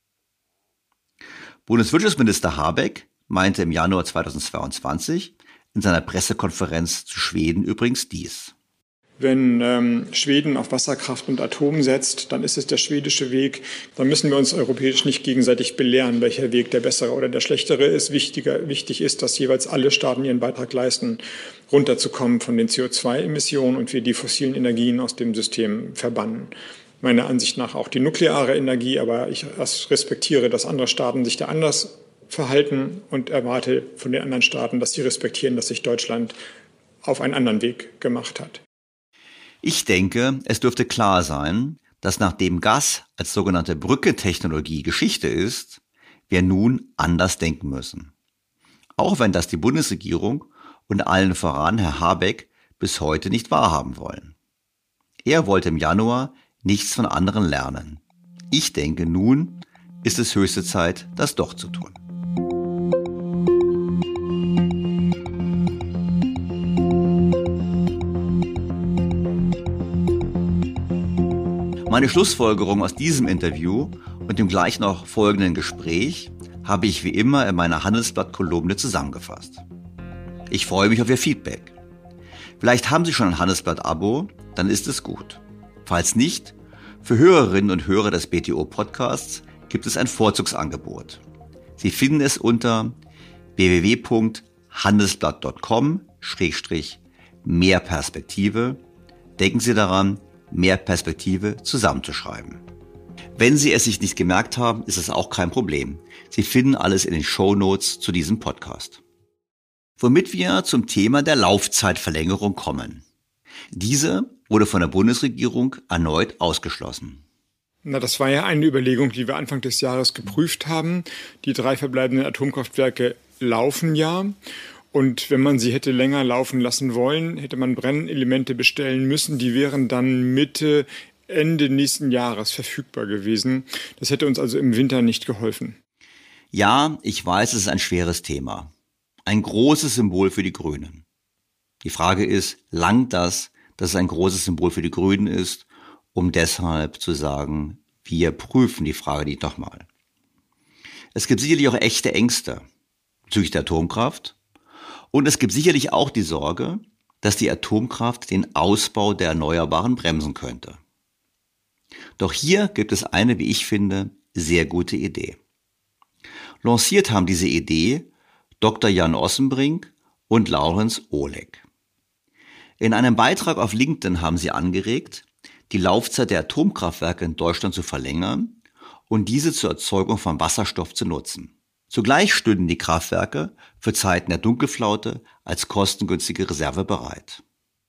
Bundeswirtschaftsminister Habeck meinte im Januar 2022 in seiner Pressekonferenz zu Schweden übrigens dies. Wenn Schweden auf Wasserkraft und Atom setzt, dann ist es der schwedische Weg. Dann müssen wir uns europäisch nicht gegenseitig belehren, welcher Weg der bessere oder der schlechtere ist. Wichtig ist, dass jeweils alle Staaten ihren Beitrag leisten, runterzukommen von den CO2-Emissionen und wir die fossilen Energien aus dem System verbannen. meiner Ansicht nach auch die nukleare Energie, aber ich respektiere, dass andere Staaten sich da anders verhalten und erwarte von den anderen Staaten, dass sie respektieren, dass sich Deutschland auf einen anderen Weg gemacht hat. Ich denke, es dürfte klar sein, dass nachdem Gas als sogenannte Brückentechnologie Geschichte ist, wir nun anders denken müssen. Auch wenn das die Bundesregierung und allen voran Herr Habeck bis heute nicht wahrhaben wollen. Er wollte im Januar nichts von anderen lernen. Ich denke, nun ist es höchste Zeit, das doch zu tun. Meine Schlussfolgerung aus diesem Interview und dem gleich noch folgenden Gespräch habe ich wie immer in meiner Handelsblatt-Kolumne zusammengefasst. Ich freue mich auf Ihr Feedback. Vielleicht haben Sie schon ein Handelsblatt-Abo, dann ist es gut. Falls nicht, für Hörerinnen und Hörer des BTO-Podcasts gibt es ein Vorzugsangebot. Sie finden es unter www.handelsblatt.com/mehrperspektive. Denken Sie daran, mehr Perspektive zusammenzuschreiben. Wenn Sie es sich nicht gemerkt haben, ist es auch kein Problem. Sie finden alles in den Shownotes zu diesem Podcast. Womit wir zum Thema der Laufzeitverlängerung kommen. Diese wurde von der Bundesregierung erneut ausgeschlossen. Das war ja eine Überlegung, die wir Anfang des Jahres geprüft haben. Die 3 verbleibenden Atomkraftwerke laufen ja. Und wenn man sie hätte länger laufen lassen wollen, hätte man Brennelemente bestellen müssen. Die wären dann Ende nächsten Jahres verfügbar gewesen. Das hätte uns also im Winter nicht geholfen. Ja, ich weiß, es ist ein schweres Thema. Ein großes Symbol für die Grünen. Die Frage ist, langt das, dass es ein großes Symbol für die Grünen ist, um deshalb zu sagen, wir prüfen die Frage nicht nochmal. Es gibt sicherlich auch echte Ängste bezüglich der Atomkraft. Und es gibt sicherlich auch die Sorge, dass die Atomkraft den Ausbau der Erneuerbaren bremsen könnte. Doch hier gibt es eine, wie ich finde, sehr gute Idee. Lanciert haben diese Idee Dr. Jan Ossenbrink und Laurens Oleg. In einem Beitrag auf LinkedIn haben sie angeregt, die Laufzeit der Atomkraftwerke in Deutschland zu verlängern und diese zur Erzeugung von Wasserstoff zu nutzen. Zugleich stünden die Kraftwerke für Zeiten der Dunkelflaute als kostengünstige Reserve bereit.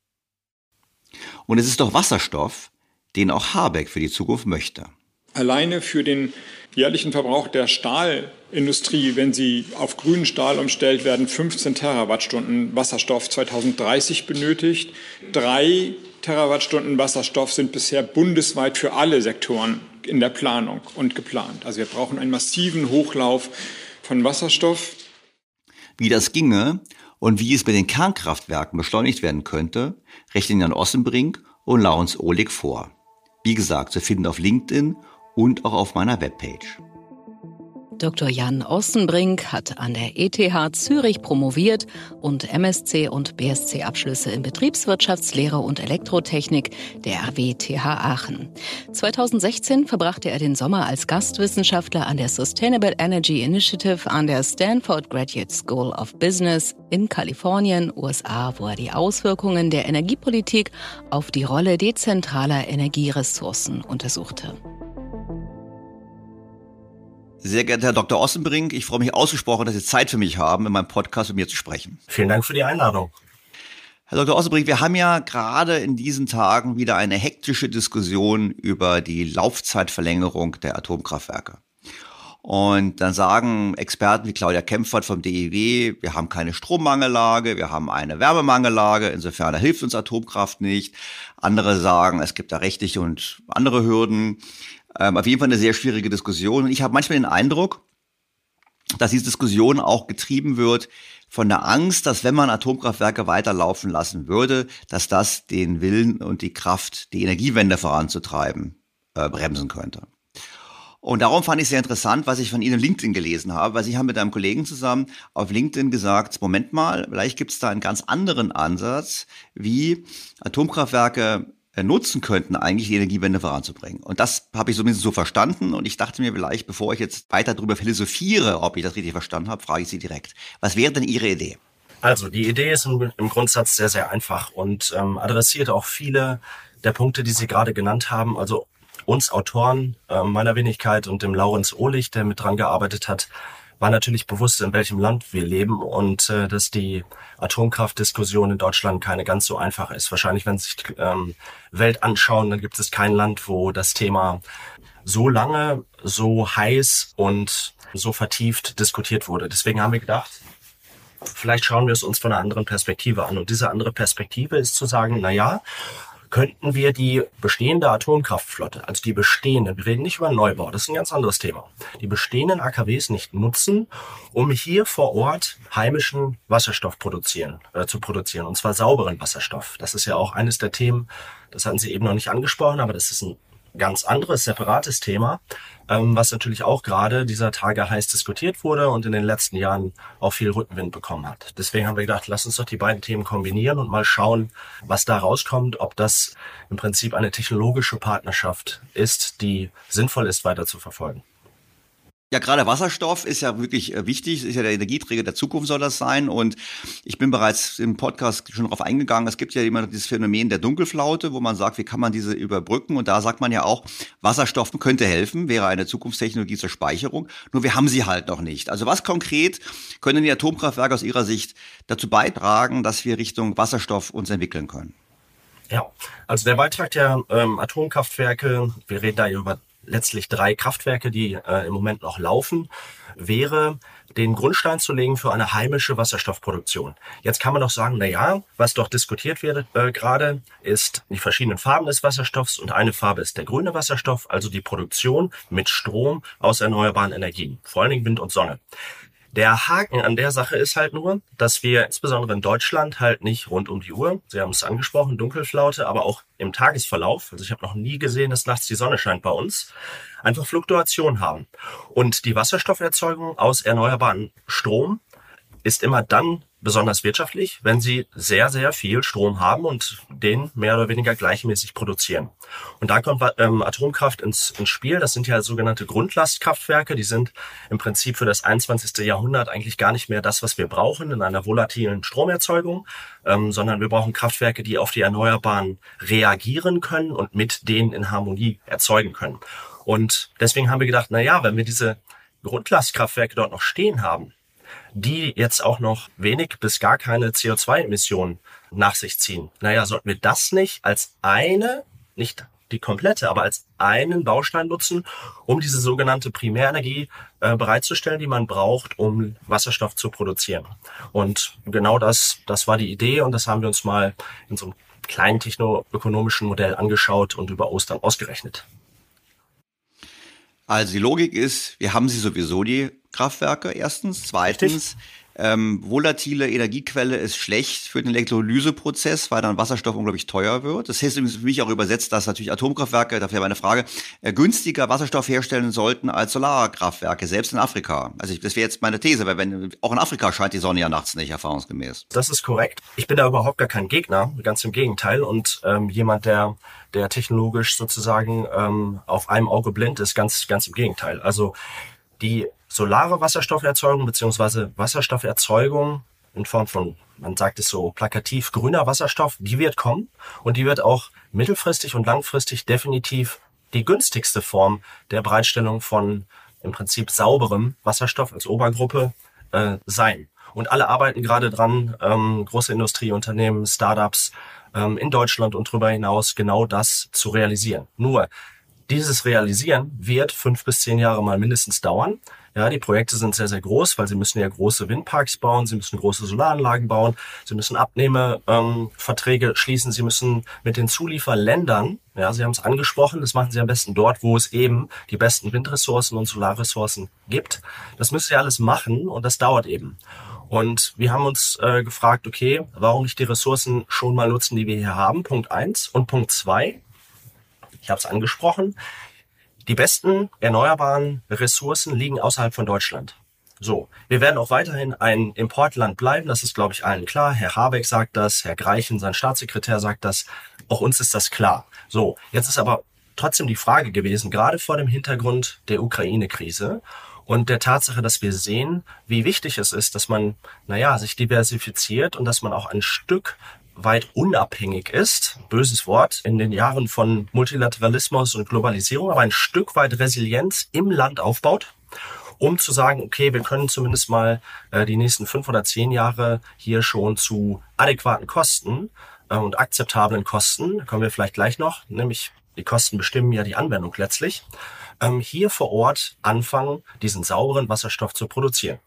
Und es ist doch Wasserstoff, den auch Habeck für die Zukunft möchte. Alleine für den jährlichen Verbrauch der Stahlindustrie, wenn sie auf grünen Stahl umstellt werden, 15 Terawattstunden Wasserstoff 2030 benötigt. 3 Terawattstunden Wasserstoff sind bisher bundesweit für alle Sektoren in der Planung und geplant. Also wir brauchen einen massiven Hochlauf von Wasserstoff. Wie das ginge und wie es mit den Kernkraftwerken beschleunigt werden könnte, rechnen Jan Ossenbrink und Laurens Oleg vor. Wie gesagt, zu finden auf LinkedIn und auch auf meiner Webpage. Dr. Jan Ossenbrink hat an der ETH Zürich promoviert und MSc und BSc-Abschlüsse in Betriebswirtschaftslehre und Elektrotechnik der RWTH Aachen. 2016 verbrachte er den Sommer als Gastwissenschaftler an der Sustainable Energy Initiative an der Stanford Graduate School of Business in Kalifornien, USA, wo er die Auswirkungen der Energiepolitik auf die Rolle dezentraler Energieressourcen untersuchte. Sehr geehrter Herr Dr. Ossenbrink, ich freue mich ausgesprochen, dass Sie Zeit für mich haben, in meinem Podcast mit mir zu sprechen. Vielen Dank für die Einladung. Herr Dr. Ossenbrink, wir haben ja gerade in diesen Tagen wieder eine hektische Diskussion über die Laufzeitverlängerung der Atomkraftwerke. Und dann sagen Experten wie Claudia Kempfert vom DIW, wir haben keine Strommangellage, wir haben eine Wärmemangellage, insofern da hilft uns Atomkraft nicht. Andere sagen, es gibt da rechtliche und andere Hürden. Auf jeden Fall eine sehr schwierige Diskussion. Und ich habe manchmal den Eindruck, dass diese Diskussion auch getrieben wird von der Angst, dass wenn man Atomkraftwerke weiterlaufen lassen würde, dass das den Willen und die Kraft, die Energiewende voranzutreiben, bremsen könnte. Und darum fand ich sehr interessant, was ich von Ihnen auf LinkedIn gelesen habe, weil Sie haben mit einem Kollegen zusammen auf LinkedIn gesagt, Moment mal, vielleicht gibt es da einen ganz anderen Ansatz, wie Atomkraftwerke nutzen könnten, eigentlich die Energiewende voranzubringen. Und das habe ich zumindest so verstanden. Und ich dachte mir vielleicht, bevor ich jetzt weiter darüber philosophiere, ob ich das richtig verstanden habe, frage ich Sie direkt. Was wäre denn Ihre Idee? Also die Idee ist im Grundsatz sehr, sehr einfach und adressiert auch viele der Punkte, die Sie gerade genannt haben. Also uns Autoren, meiner Wenigkeit und dem Laurenz Ohlich, der mit dran gearbeitet hat, war natürlich bewusst, in welchem Land wir leben und dass die Atomkraftdiskussion in Deutschland keine ganz so einfach ist. Wahrscheinlich, wenn Sie sich die Welt anschauen, dann gibt es kein Land, wo das Thema so lange, so heiß und so vertieft diskutiert wurde. Deswegen haben wir gedacht, vielleicht schauen wir es uns von einer anderen Perspektive an. Und diese andere Perspektive ist zu sagen, könnten wir die bestehende Atomkraftflotte, also die bestehenden, wir reden nicht über Neubau, das ist ein ganz anderes Thema, die bestehenden AKWs nicht nutzen, um hier vor Ort heimischen Wasserstoff zu produzieren, und zwar sauberen Wasserstoff. Das ist ja auch eines der Themen, das hatten Sie eben noch nicht angesprochen, aber das ist ein ganz anderes, separates Thema, was natürlich auch gerade dieser Tage heiß diskutiert wurde und in den letzten Jahren auch viel Rückenwind bekommen hat. Deswegen haben wir gedacht, lass uns doch die beiden Themen kombinieren und mal schauen, was da rauskommt, ob das im Prinzip eine technologische Partnerschaft ist, die sinnvoll ist, weiter zu verfolgen. Ja, gerade Wasserstoff ist ja wirklich wichtig, ist ja der Energieträger der Zukunft, soll das sein. Und ich bin bereits im Podcast schon darauf eingegangen, es gibt ja immer dieses Phänomen der Dunkelflaute, wo man sagt, wie kann man diese überbrücken? Und da sagt man ja auch, Wasserstoff könnte helfen, wäre eine Zukunftstechnologie zur Speicherung. Nur wir haben sie halt noch nicht. Also was konkret können die Atomkraftwerke aus Ihrer Sicht dazu beitragen, dass wir Richtung Wasserstoff uns entwickeln können? Ja, also der Beitrag der Atomkraftwerke, wir reden da über letztlich 3 Kraftwerke, die im Moment noch laufen, wäre, den Grundstein zu legen für eine heimische Wasserstoffproduktion. Jetzt kann man doch sagen, was doch diskutiert wird gerade, ist die verschiedenen Farben des Wasserstoffs, und eine Farbe ist der grüne Wasserstoff, also die Produktion mit Strom aus erneuerbaren Energien, vor allen Dingen Wind und Sonne. Der Haken an der Sache ist halt nur, dass wir insbesondere in Deutschland halt nicht rund um die Uhr, Sie haben es angesprochen, Dunkelflaute, aber auch im Tagesverlauf, also ich habe noch nie gesehen, dass nachts die Sonne scheint bei uns, einfach Fluktuation haben. Und die Wasserstofferzeugung aus erneuerbaren Strom ist immer dann besonders wirtschaftlich, wenn Sie sehr, sehr viel Strom haben und den mehr oder weniger gleichmäßig produzieren. Und da kommt Atomkraft ins Spiel. Das sind ja sogenannte Grundlastkraftwerke. Die sind im Prinzip für das 21. Jahrhundert eigentlich gar nicht mehr das, was wir brauchen in einer volatilen Stromerzeugung, sondern wir brauchen Kraftwerke, die auf die Erneuerbaren reagieren können und mit denen in Harmonie erzeugen können. Und deswegen haben wir gedacht, wenn wir diese Grundlastkraftwerke dort noch stehen haben, die jetzt auch noch wenig bis gar keine CO2-Emissionen nach sich ziehen. Sollten wir das nicht nicht die komplette, aber als einen Baustein nutzen, um diese sogenannte Primärenergie bereitzustellen, die man braucht, um Wasserstoff zu produzieren. Und genau das war die Idee, und das haben wir uns mal in so einem kleinen technoökonomischen Modell angeschaut und über Ostern ausgerechnet. Also die Logik ist, wir haben sie sowieso, die Kraftwerke, erstens. Zweitens, volatile Energiequelle ist schlecht für den Elektrolyseprozess, weil dann Wasserstoff unglaublich teuer wird. Das heißt für mich auch übersetzt, dass natürlich Atomkraftwerke, dafür meine Frage, günstiger Wasserstoff herstellen sollten als Solarkraftwerke, selbst in Afrika. Also das wäre jetzt meine These, weil auch in Afrika scheint die Sonne ja nachts nicht, erfahrungsgemäß. Das ist korrekt. Ich bin da überhaupt gar kein Gegner, ganz im Gegenteil. Und jemand, der technologisch sozusagen auf einem Auge blind ist, ganz im Gegenteil. Also die solare Wasserstofferzeugung bzw. Wasserstofferzeugung in Form von, man sagt es so plakativ, grüner Wasserstoff, die wird kommen, und die wird auch mittelfristig und langfristig definitiv die günstigste Form der Bereitstellung von im Prinzip sauberem Wasserstoff als Obergruppe sein. Und alle arbeiten gerade dran, große Industrieunternehmen, Startups in Deutschland und darüber hinaus genau das zu realisieren. Nur dieses Realisieren wird 5 bis 10 Jahre mal mindestens dauern. Ja, die Projekte sind sehr, sehr groß, weil sie müssen ja große Windparks bauen, sie müssen große Solaranlagen bauen, sie müssen Abnehmerverträge schließen, sie müssen mit den Zulieferländern, ja, Sie haben es angesprochen, das machen sie am besten dort, wo es eben die besten Windressourcen und Solarressourcen gibt. Das müssen sie alles machen, und das dauert eben. Und wir haben uns gefragt, okay, warum nicht die Ressourcen schon mal nutzen, die wir hier haben? Punkt 1. Und Punkt 2, ich habe es angesprochen, die besten erneuerbaren Ressourcen liegen außerhalb von Deutschland. So, wir werden auch weiterhin ein Importland bleiben, das ist, glaube ich, allen klar. Herr Habeck sagt das, Herr Greichen, sein Staatssekretär, sagt das. Auch uns ist das klar. So, jetzt ist aber trotzdem die Frage gewesen, gerade vor dem Hintergrund der Ukraine-Krise und der Tatsache, dass wir sehen, wie wichtig es ist, dass man, sich diversifiziert und dass man auch ein Stück weit unabhängig ist, böses Wort, in den Jahren von Multilateralismus und Globalisierung, aber ein Stück weit Resilienz im Land aufbaut, um zu sagen, okay, wir können zumindest mal die nächsten 5 oder 10 Jahre hier schon zu adäquaten Kosten und akzeptablen Kosten, da kommen wir vielleicht gleich noch, nämlich die Kosten bestimmen ja die Anwendung letztlich, hier vor Ort anfangen, diesen sauberen Wasserstoff zu produzieren.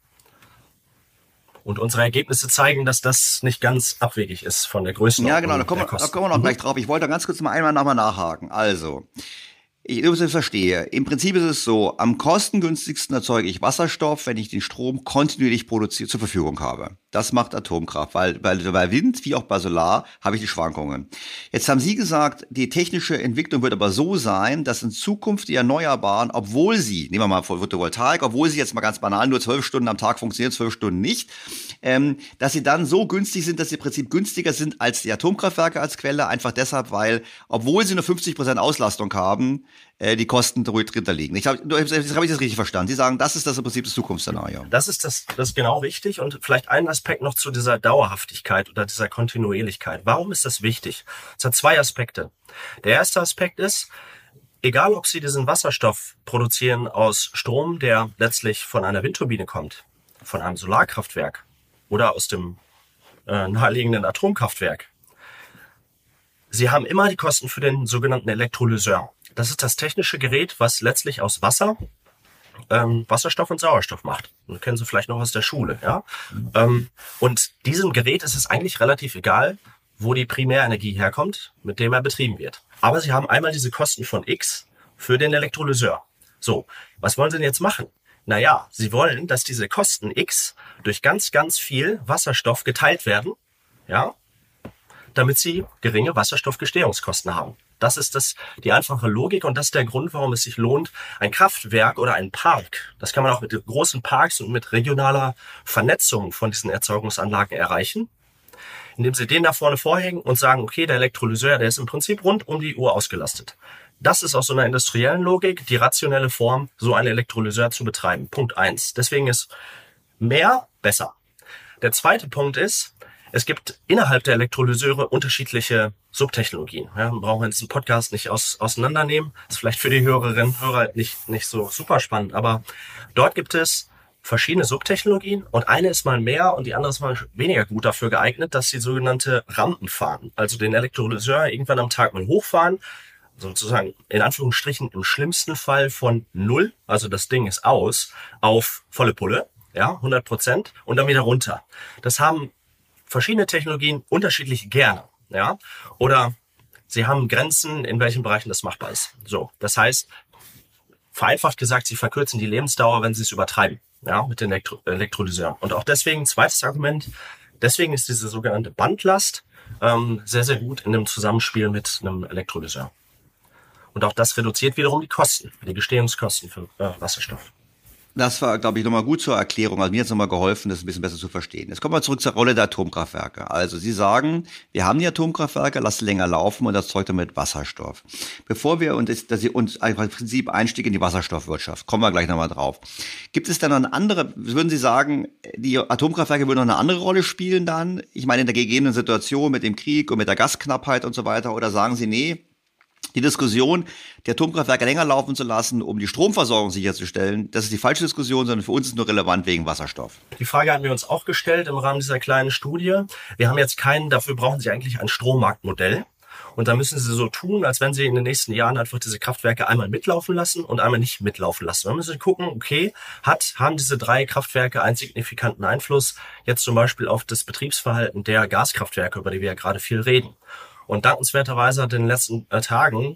Und unsere Ergebnisse zeigen, dass das nicht ganz abwegig ist von der Größenordnung. Ja, genau, da kommen wir noch gleich drauf. Ich wollte ganz kurz einmal nachhaken. Also, ich verstehe. Im Prinzip ist es so, am kostengünstigsten erzeuge ich Wasserstoff, wenn ich den Strom kontinuierlich zur Verfügung habe. Das macht Atomkraft, weil bei Wind wie auch bei Solar habe ich die Schwankungen. Jetzt haben Sie gesagt, die technische Entwicklung wird aber so sein, dass in Zukunft die Erneuerbaren, obwohl sie, nehmen wir mal Photovoltaik, obwohl sie jetzt mal ganz banal nur 12 Stunden am Tag funktionieren, 12 Stunden nicht, dass sie dann so günstig sind, dass sie im Prinzip günstiger sind als die Atomkraftwerke als Quelle, einfach deshalb, weil, obwohl sie nur 50% Auslastung haben, die Kosten drunter liegen. Jetzt habe ich das richtig verstanden. Sie sagen, das ist das im Prinzip das Zukunftsszenario. Das ist genau richtig. Und vielleicht ein Aspekt noch zu dieser Dauerhaftigkeit oder dieser Kontinuierlichkeit. Warum ist das wichtig? Es hat 2 Aspekte. Der erste Aspekt ist, egal ob Sie diesen Wasserstoff produzieren aus Strom, der letztlich von einer Windturbine kommt, von einem Solarkraftwerk oder aus dem naheliegenden Atomkraftwerk, Sie haben immer die Kosten für den sogenannten Elektrolyseur. Das ist das technische Gerät, was letztlich aus Wasser Wasserstoff und Sauerstoff macht. Das kennen Sie vielleicht noch aus der Schule. Ja? Und diesem Gerät ist es eigentlich relativ egal, wo die Primärenergie herkommt, mit dem er betrieben wird. Aber Sie haben einmal diese Kosten von X für den Elektrolyseur. So, was wollen Sie denn jetzt machen? Naja, Sie wollen, dass diese Kosten X durch ganz, ganz viel Wasserstoff geteilt werden, ja, damit Sie geringe Wasserstoffgestehungskosten haben. Das ist die einfache Logik und das ist der Grund, warum es sich lohnt, ein Kraftwerk oder einen Park, das kann man auch mit großen Parks und mit regionaler Vernetzung von diesen Erzeugungsanlagen erreichen, indem Sie den da vorne vorhängen und sagen, okay, der Elektrolyseur, der ist im Prinzip rund um die Uhr ausgelastet. Das ist aus so einer industriellen Logik die rationelle Form, so einen Elektrolyseur zu betreiben. Punkt 1. Deswegen ist mehr besser. Der zweite Punkt ist, es gibt innerhalb der Elektrolyseure unterschiedliche Subtechnologien. Ja, wir brauchen diesen Podcast nicht auseinandernehmen. Das ist vielleicht für die Hörerinnen und Hörer nicht so super spannend, aber dort gibt es verschiedene Subtechnologien und eine ist mal mehr und die andere ist mal weniger gut dafür geeignet, dass sie sogenannte Rampen fahren. Also den Elektrolyseur irgendwann am Tag mal hochfahren, sozusagen in Anführungsstrichen im schlimmsten Fall von 0, also das Ding ist aus, auf volle Pulle, ja, 100% und dann wieder runter. Das haben verschiedene Technologien unterschiedlich gerne, ja, oder sie haben Grenzen, in welchen Bereichen das machbar ist. So, das heißt, vereinfacht gesagt, sie verkürzen die Lebensdauer, wenn sie es übertreiben, ja, mit den Elektrolyseuren. Und auch deswegen, zweites Argument, deswegen ist diese sogenannte Bandlast sehr, sehr gut in dem Zusammenspiel mit einem Elektrolyseur. Und auch das reduziert wiederum die Kosten, die Gestehungskosten für Wasserstoff. Das war, glaube ich, nochmal gut zur Erklärung. Also mir hat es nochmal geholfen, das ein bisschen besser zu verstehen. Jetzt kommen wir zurück zur Rolle der Atomkraftwerke. Also Sie sagen, wir haben die Atomkraftwerke, lassen länger laufen und erzeugt damit Wasserstoff. Bevor wir uns einfach im Prinzip Einstieg in die Wasserstoffwirtschaft, kommen wir gleich nochmal drauf. Gibt es dann eine andere, würden Sie sagen, die Atomkraftwerke würden noch eine andere Rolle spielen dann? Ich meine, in der gegebenen Situation mit dem Krieg und mit der Gasknappheit und so weiter. Oder sagen Sie, nee, die Diskussion, die Atomkraftwerke länger laufen zu lassen, um die Stromversorgung sicherzustellen, das ist die falsche Diskussion, sondern für uns ist nur relevant wegen Wasserstoff. Die Frage haben wir uns auch gestellt im Rahmen dieser kleinen Studie. Wir haben jetzt dafür brauchen Sie eigentlich ein Strommarktmodell. Und da müssen Sie so tun, als wenn Sie in den nächsten Jahren einfach diese Kraftwerke einmal mitlaufen lassen und einmal nicht mitlaufen lassen. Da müssen Sie gucken, okay, haben diese 3 Kraftwerke einen signifikanten Einfluss jetzt zum Beispiel auf das Betriebsverhalten der Gaskraftwerke, über die wir ja gerade viel reden. Und dankenswerterweise hat in den letzten Tagen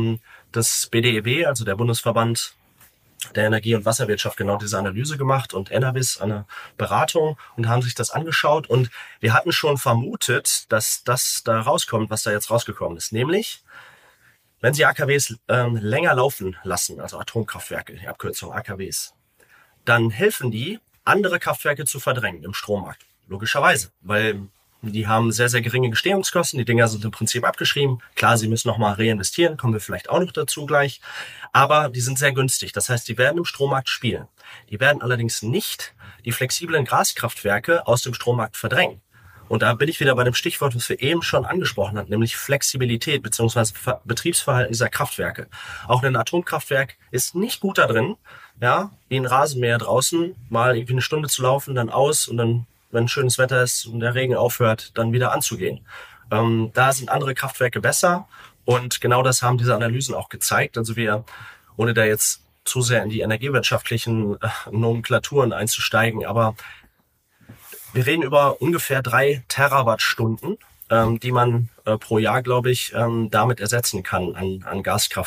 das BDEW, also der Bundesverband der Energie- und Wasserwirtschaft, genau diese Analyse gemacht und Enervis eine Beratung und haben sich das angeschaut. Und wir hatten schon vermutet, dass das da rauskommt, was da jetzt rausgekommen ist. Nämlich, wenn Sie AKWs länger laufen lassen, also Atomkraftwerke, die Abkürzung AKWs, dann helfen die, andere Kraftwerke zu verdrängen im Strommarkt. Logischerweise, weil die haben sehr, sehr geringe Gestehungskosten. Die Dinger sind im Prinzip abgeschrieben. Klar, sie müssen nochmal reinvestieren, kommen wir vielleicht auch noch dazu gleich. Aber die sind sehr günstig. Das heißt, die werden im Strommarkt spielen. Die werden allerdings nicht die flexiblen Gaskraftwerke aus dem Strommarkt verdrängen. Und da bin ich wieder bei dem Stichwort, was wir eben schon angesprochen hatten, nämlich Flexibilität bzw. Betriebsverhalten dieser Kraftwerke. Auch ein Atomkraftwerk ist nicht gut da drin, ja, wie ein Rasenmäher draußen, mal irgendwie eine Stunde zu laufen, dann aus und dann, wenn schönes Wetter ist und der Regen aufhört, dann wieder anzugehen. Da sind andere Kraftwerke besser und genau das haben diese Analysen auch gezeigt. Also wir, ohne da jetzt zu sehr in die energiewirtschaftlichen Nomenklaturen einzusteigen, aber wir reden über ungefähr 3 Terawattstunden, die man pro Jahr, glaube ich, damit ersetzen kann an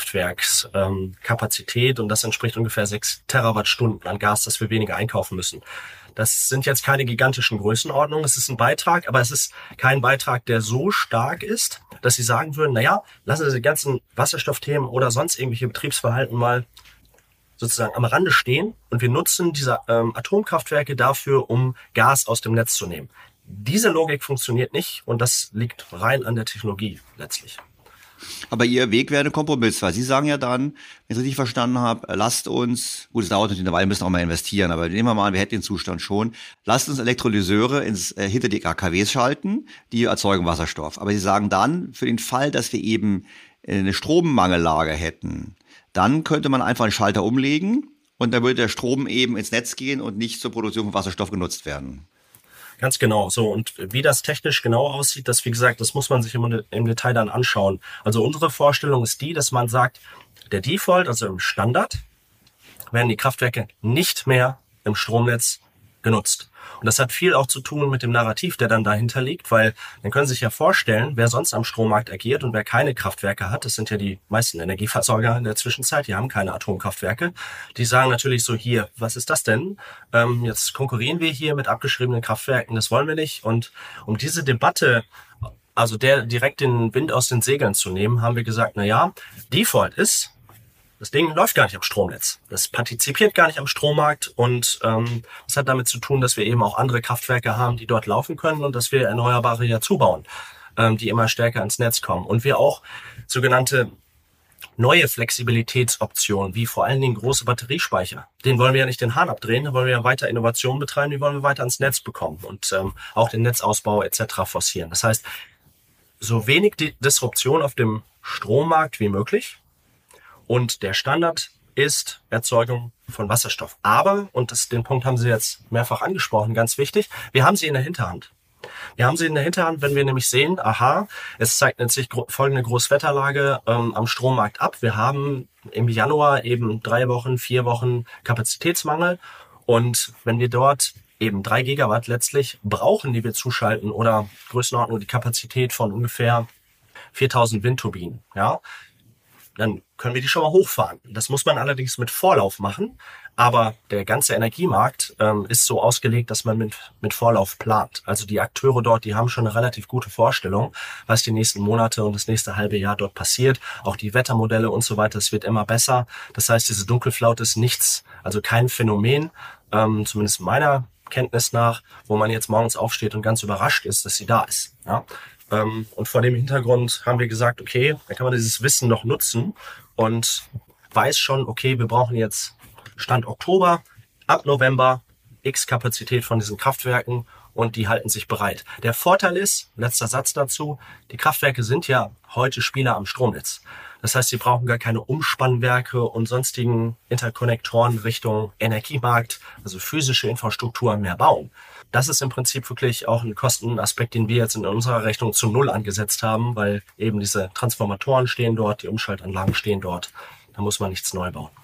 Gaskraftwerkskapazität. Und das entspricht ungefähr 6 Terawattstunden an Gas, das wir weniger einkaufen müssen. Das sind jetzt keine gigantischen Größenordnungen. Es ist ein Beitrag, aber es ist kein Beitrag, der so stark ist, dass Sie sagen würden, naja, lassen Sie die ganzen Wasserstoffthemen oder sonst irgendwelche Betriebsverhalten mal sozusagen am Rande stehen und wir nutzen diese Atomkraftwerke dafür, um Gas aus dem Netz zu nehmen. Diese Logik funktioniert nicht und das liegt rein an der Technologie letztlich. Aber Ihr Weg wäre ein Kompromiss, weil Sie sagen ja dann, wenn ich es richtig verstanden habe, lasst uns, gut, es dauert natürlich eine Weile, müssen auch mal investieren, aber nehmen wir mal an, wir hätten den Zustand schon, lasst uns Elektrolyseure hinter die AKWs schalten, die erzeugen Wasserstoff. Aber Sie sagen dann, für den Fall, dass wir eben eine Strommangellage hätten, dann könnte man einfach einen Schalter umlegen und dann würde der Strom eben ins Netz gehen und nicht zur Produktion von Wasserstoff genutzt werden. Ganz genau. So, und wie das technisch genau aussieht, das, wie gesagt, das muss man sich im Detail dann anschauen. Also unsere Vorstellung ist die, dass man sagt, der Default, also im Standard, werden die Kraftwerke nicht mehr im Stromnetz genutzt. Und das hat viel auch zu tun mit dem Narrativ, der dann dahinter liegt, weil dann können Sie sich ja vorstellen, wer sonst am Strommarkt agiert und wer keine Kraftwerke hat, das sind ja die meisten Energieversorger in der Zwischenzeit, die haben keine Atomkraftwerke, die sagen natürlich so, hier, was ist das denn? Jetzt konkurrieren wir hier mit abgeschriebenen Kraftwerken, das wollen wir nicht. Und um diese Debatte, also der direkt den Wind aus den Segeln zu nehmen, haben wir gesagt, na ja, Default ist, das Ding läuft gar nicht am Stromnetz. Das partizipiert gar nicht am Strommarkt und das hat damit zu tun, dass wir eben auch andere Kraftwerke haben, die dort laufen können und dass wir Erneuerbare ja zubauen, die immer stärker ins Netz kommen. Und wir auch sogenannte neue Flexibilitätsoptionen, wie vor allen Dingen große Batteriespeicher. Den wollen wir ja nicht den Hahn abdrehen, da wollen wir ja weiter Innovationen betreiben, die wollen wir weiter ans Netz bekommen und auch den Netzausbau etc. forcieren. Das heißt, so wenig Disruption auf dem Strommarkt wie möglich. Und der Standard ist Erzeugung von Wasserstoff. Aber, und den Punkt haben Sie jetzt mehrfach angesprochen, ganz wichtig, wir haben sie in der Hinterhand. Wir haben sie in der Hinterhand, wenn wir nämlich sehen, aha, es zeichnet sich folgende Großwetterlage am Strommarkt ab. Wir haben im Januar eben 3 Wochen, 4 Wochen Kapazitätsmangel. Und wenn wir dort eben 3 Gigawatt letztlich brauchen, die wir zuschalten, oder Größenordnung die Kapazität von ungefähr 4000 Windturbinen, ja, dann können wir die schon mal hochfahren. Das muss man allerdings mit Vorlauf machen, aber der ganze Energiemarkt ist so ausgelegt, dass man mit Vorlauf plant. Also die Akteure dort, die haben schon eine relativ gute Vorstellung, was die nächsten Monate und das nächste halbe Jahr dort passiert. Auch die Wettermodelle und so weiter, es wird immer besser. Das heißt, diese Dunkelflaute ist nichts, also kein Phänomen, zumindest meiner Kenntnis nach, wo man jetzt morgens aufsteht und ganz überrascht ist, dass sie da ist. Ja? Und vor dem Hintergrund haben wir gesagt, okay, da kann man dieses Wissen noch nutzen und weiß schon, okay, wir brauchen jetzt Stand Oktober, ab November X Kapazität von diesen Kraftwerken und die halten sich bereit. Der Vorteil ist, letzter Satz dazu, die Kraftwerke sind ja heute Spieler am Stromnetz. Das heißt, sie brauchen gar keine Umspannwerke und sonstigen Interkonnektoren Richtung Energiemarkt, also physische Infrastruktur mehr bauen. Das ist im Prinzip wirklich auch ein Kostenaspekt, den wir jetzt in unserer Rechnung zu 0 angesetzt haben, weil eben diese Transformatoren stehen dort, die Umschaltanlagen stehen dort. Da muss man nichts neu bauen.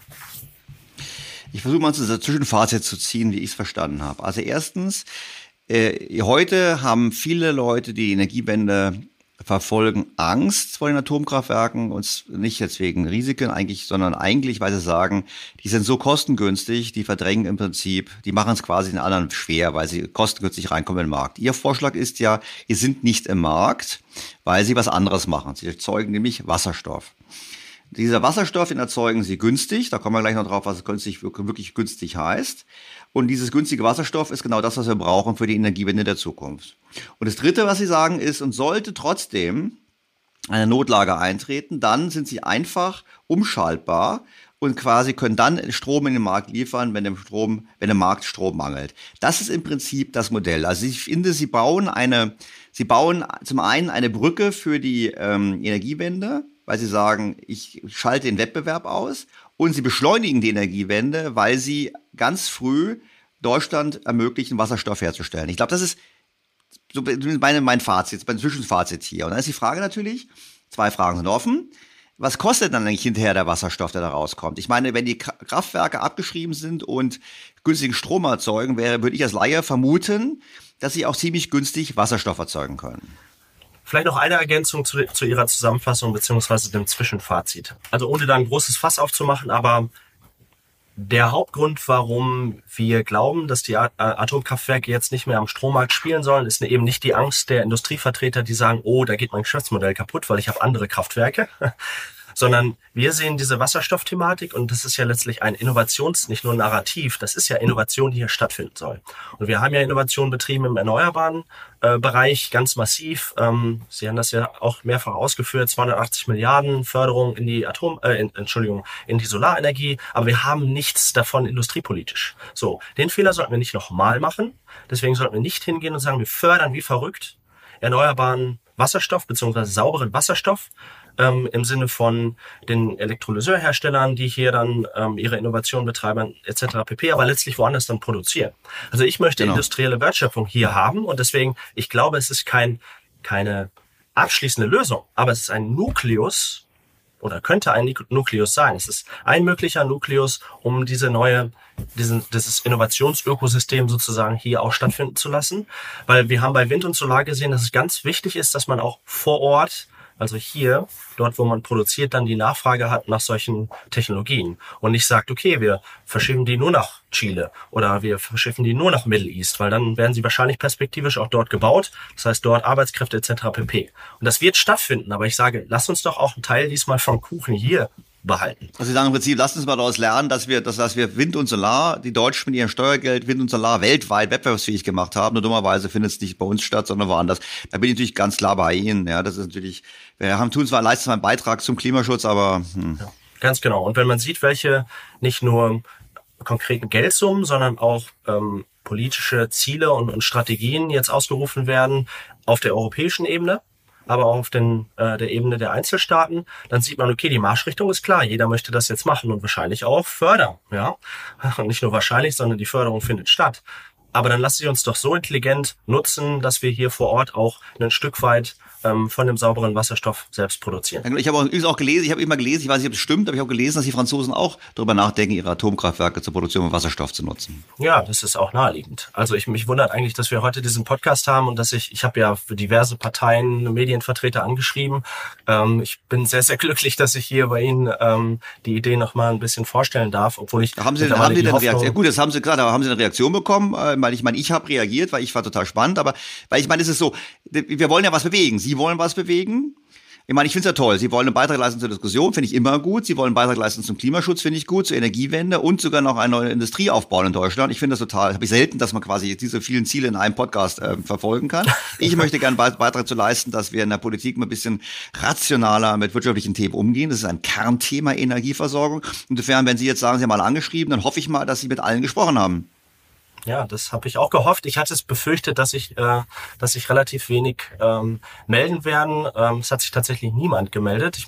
Ich versuche mal zu dieser Zwischenfazit zu ziehen, wie ich es verstanden habe. Also erstens, heute haben viele Leute, die Energiewende verfolgen, Angst vor den Atomkraftwerken und nicht jetzt wegen Risiken eigentlich, sondern eigentlich, weil sie sagen, die sind so kostengünstig, die verdrängen im Prinzip, die machen es quasi den anderen schwer, weil sie kostengünstig reinkommen in den Markt. Ihr Vorschlag ist ja, ihr sind nicht im Markt, weil sie was anderes machen. Sie erzeugen nämlich Wasserstoff. Dieser Wasserstoff, den erzeugen sie günstig, da kommen wir gleich noch drauf, was günstig wirklich günstig heißt. Und dieses günstige Wasserstoff ist genau das, was wir brauchen für die Energiewende der Zukunft. Und das Dritte, was sie sagen, ist, und sollte trotzdem eine Notlage eintreten, dann sind sie einfach umschaltbar und quasi können dann Strom in den Markt liefern, wenn im Markt Strom mangelt. Das ist im Prinzip das Modell. Also ich finde, sie bauen zum einen eine Brücke für die Energiewende, weil sie sagen, ich schalte den Wettbewerb aus, und sie beschleunigen die Energiewende, weil sie ganz früh Deutschland ermöglichen, Wasserstoff herzustellen. Ich glaube, das ist so mein Fazit, mein Zwischenfazit hier. Und dann ist die Frage natürlich, 2 Fragen sind offen. Was kostet dann eigentlich hinterher der Wasserstoff, der da rauskommt? Ich meine, wenn die Kraftwerke abgeschrieben sind und günstigen Strom erzeugen, würde ich als Laie vermuten, dass sie auch ziemlich günstig Wasserstoff erzeugen können. Vielleicht noch eine Ergänzung zu Ihrer Zusammenfassung beziehungsweise dem Zwischenfazit. Also ohne da ein großes Fass aufzumachen, aber der Hauptgrund, warum wir glauben, dass die Atomkraftwerke jetzt nicht mehr am Strommarkt spielen sollen, ist eben nicht die Angst der Industrievertreter, die sagen, oh, da geht mein Geschäftsmodell kaputt, weil ich habe andere Kraftwerke, sondern wir sehen diese Wasserstoffthematik, und das ist ja letztlich ein nicht nur Narrativ, das ist ja Innovation, die hier stattfinden soll. Und wir haben ja Innovation betrieben im erneuerbaren Bereich, ganz massiv. Sie haben das ja auch mehrfach ausgeführt, 280 Milliarden Förderung in die in die Solarenergie, aber wir haben nichts davon industriepolitisch. So, den Fehler sollten wir nicht nochmal machen, deswegen sollten wir nicht hingehen und sagen, wir fördern wie verrückt erneuerbaren Wasserstoff bzw. sauberen Wasserstoff, im Sinne von den Elektrolyseurherstellern, die hier dann ihre Innovation betreiben etc. pp., aber letztlich woanders dann produzieren. Also ich möchte industrielle Wertschöpfung hier haben, und deswegen, ich glaube, es ist keine abschließende Lösung, aber es ist ein Nukleus oder könnte ein Nukleus sein. Es ist ein möglicher Nukleus, um dieses Innovationsökosystem sozusagen hier auch stattfinden zu lassen, weil wir haben bei Wind und Solar gesehen, dass es ganz wichtig ist, dass man auch vor Ort, also hier, dort wo man produziert, dann die Nachfrage hat nach solchen Technologien und nicht sagt, okay, wir verschiffen die nur nach Chile oder wir verschiffen die nur nach Middle East, weil dann werden sie wahrscheinlich perspektivisch auch dort gebaut, das heißt dort Arbeitskräfte etc. pp. Und das wird stattfinden, aber ich sage, lass uns doch auch einen Teil diesmal vom Kuchen hier behalten. Also Sie sagen im Prinzip, lasst uns mal daraus lernen, dass wir Wind und Solar, die Deutschen mit ihrem Steuergeld Wind und Solar weltweit wettbewerbsfähig gemacht haben. Nur dummerweise findet es nicht bei uns statt, sondern woanders. Da bin ich natürlich ganz klar bei Ihnen. Ja, das ist natürlich, leisten zwar einen Beitrag zum Klimaschutz, aber Ja, ganz genau. Und wenn man sieht, welche nicht nur konkreten Geldsummen, sondern auch politische Ziele und Strategien jetzt ausgerufen werden auf der europäischen Ebene, aber auch auf der Ebene der Einzelstaaten, dann sieht man, okay, die Marschrichtung ist klar. Jeder möchte das jetzt machen und wahrscheinlich auch fördern. Ja, und nicht nur wahrscheinlich, sondern die Förderung findet statt. Aber dann lassen Sie uns doch so intelligent nutzen, dass wir hier vor Ort auch ein Stück weit von dem sauberen Wasserstoff selbst produzieren. Ich habe auch gelesen, ich weiß nicht, ob es stimmt, aber ich habe gelesen, dass die Franzosen auch darüber nachdenken, ihre Atomkraftwerke zur Produktion von Wasserstoff zu nutzen. Ja, das ist auch naheliegend. Also mich wundert eigentlich, dass wir heute diesen Podcast haben und dass ich habe ja für diverse Parteien Medienvertreter angeschrieben. Ich bin sehr, sehr glücklich, dass ich hier bei Ihnen die Idee noch mal ein bisschen vorstellen darf, obwohl ich... Haben Sie denn Reaktion? Gut, das haben Sie gesagt, aber haben Sie eine Reaktion bekommen? Weil ich habe reagiert, weil ich fand total spannend, aber weil ich meine, es ist so, wir wollen ja was bewegen. Sie wollen was bewegen. Ich meine, ich finde es ja toll. Sie wollen einen Beitrag leisten zur Diskussion, finde ich immer gut. Sie wollen einen Beitrag leisten zum Klimaschutz, finde ich gut, zur Energiewende und sogar noch eine neue Industrie aufbauen in Deutschland. Ich finde das total, habe ich selten, dass man quasi diese vielen Ziele in einem Podcast verfolgen kann. Ich möchte gerne einen Beitrag zu leisten, dass wir in der Politik mal ein bisschen rationaler mit wirtschaftlichen Themen umgehen. Das ist ein Kernthema Energieversorgung. Insofern, wenn Sie jetzt sagen, Sie haben mal angeschrieben, dann hoffe ich mal, dass Sie mit allen gesprochen haben. Ja, das habe ich auch gehofft. Ich hatte es befürchtet, dass sich relativ wenig melden werden. Es hat sich tatsächlich niemand gemeldet.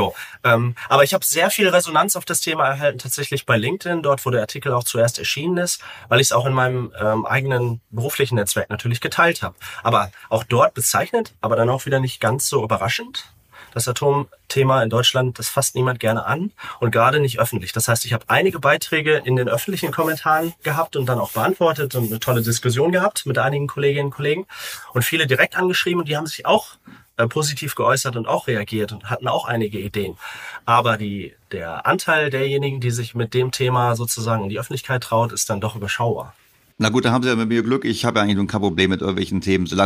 Aber ich habe sehr viel Resonanz auf das Thema erhalten, tatsächlich bei LinkedIn, dort wo der Artikel auch zuerst erschienen ist, weil ich es auch in meinem eigenen beruflichen Netzwerk natürlich geteilt habe. Aber auch dort bezeichnet, aber dann auch wieder nicht ganz so überraschend. Das Atomthema in Deutschland, das fasst niemand gerne an und gerade nicht öffentlich. Das heißt, ich habe einige Beiträge in den öffentlichen Kommentaren gehabt und dann auch beantwortet und eine tolle Diskussion gehabt mit einigen Kolleginnen und Kollegen und viele direkt angeschrieben und die haben sich auch positiv geäußert und auch reagiert und hatten auch einige Ideen. Aber der Anteil derjenigen, die sich mit dem Thema sozusagen in die Öffentlichkeit traut, ist dann doch überschaubar. Na gut, dann haben Sie ja mit mir Glück. Ich habe ja eigentlich kein Problem mit irgendwelchen Themen. Ich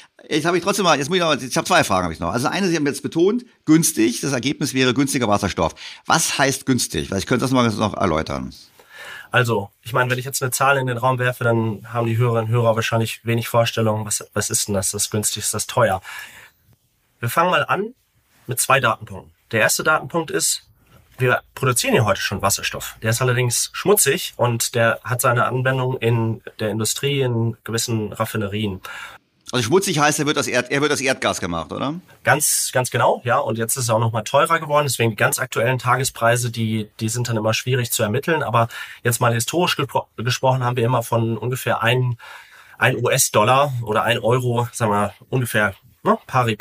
habe 2 Fragen habe ich noch. Also eine, Sie haben jetzt betont, günstig. Das Ergebnis wäre günstiger Wasserstoff. Was heißt günstig? Vielleicht können Sie das mal noch erläutern. Also, ich meine, wenn ich jetzt eine Zahl in den Raum werfe, dann haben die Hörerinnen und Hörer wahrscheinlich wenig Vorstellung, was ist denn das? Das günstig, ist das teuer? Wir fangen mal an mit 2 Datenpunkten. Der erste Datenpunkt ist, Wir produzieren ja heute schon Wasserstoff. Der ist allerdings schmutzig und der hat seine Anwendung in der Industrie, in gewissen Raffinerien. Also schmutzig heißt, er wird aus Erdgas gemacht, oder? Ganz genau, ja. Und jetzt ist es auch noch mal teurer geworden. Deswegen die ganz aktuellen Tagespreise, die sind dann immer schwierig zu ermitteln. Aber jetzt mal historisch gesprochen haben wir immer von ungefähr ein US-Dollar oder 1 Euro, sagen wir ungefähr pari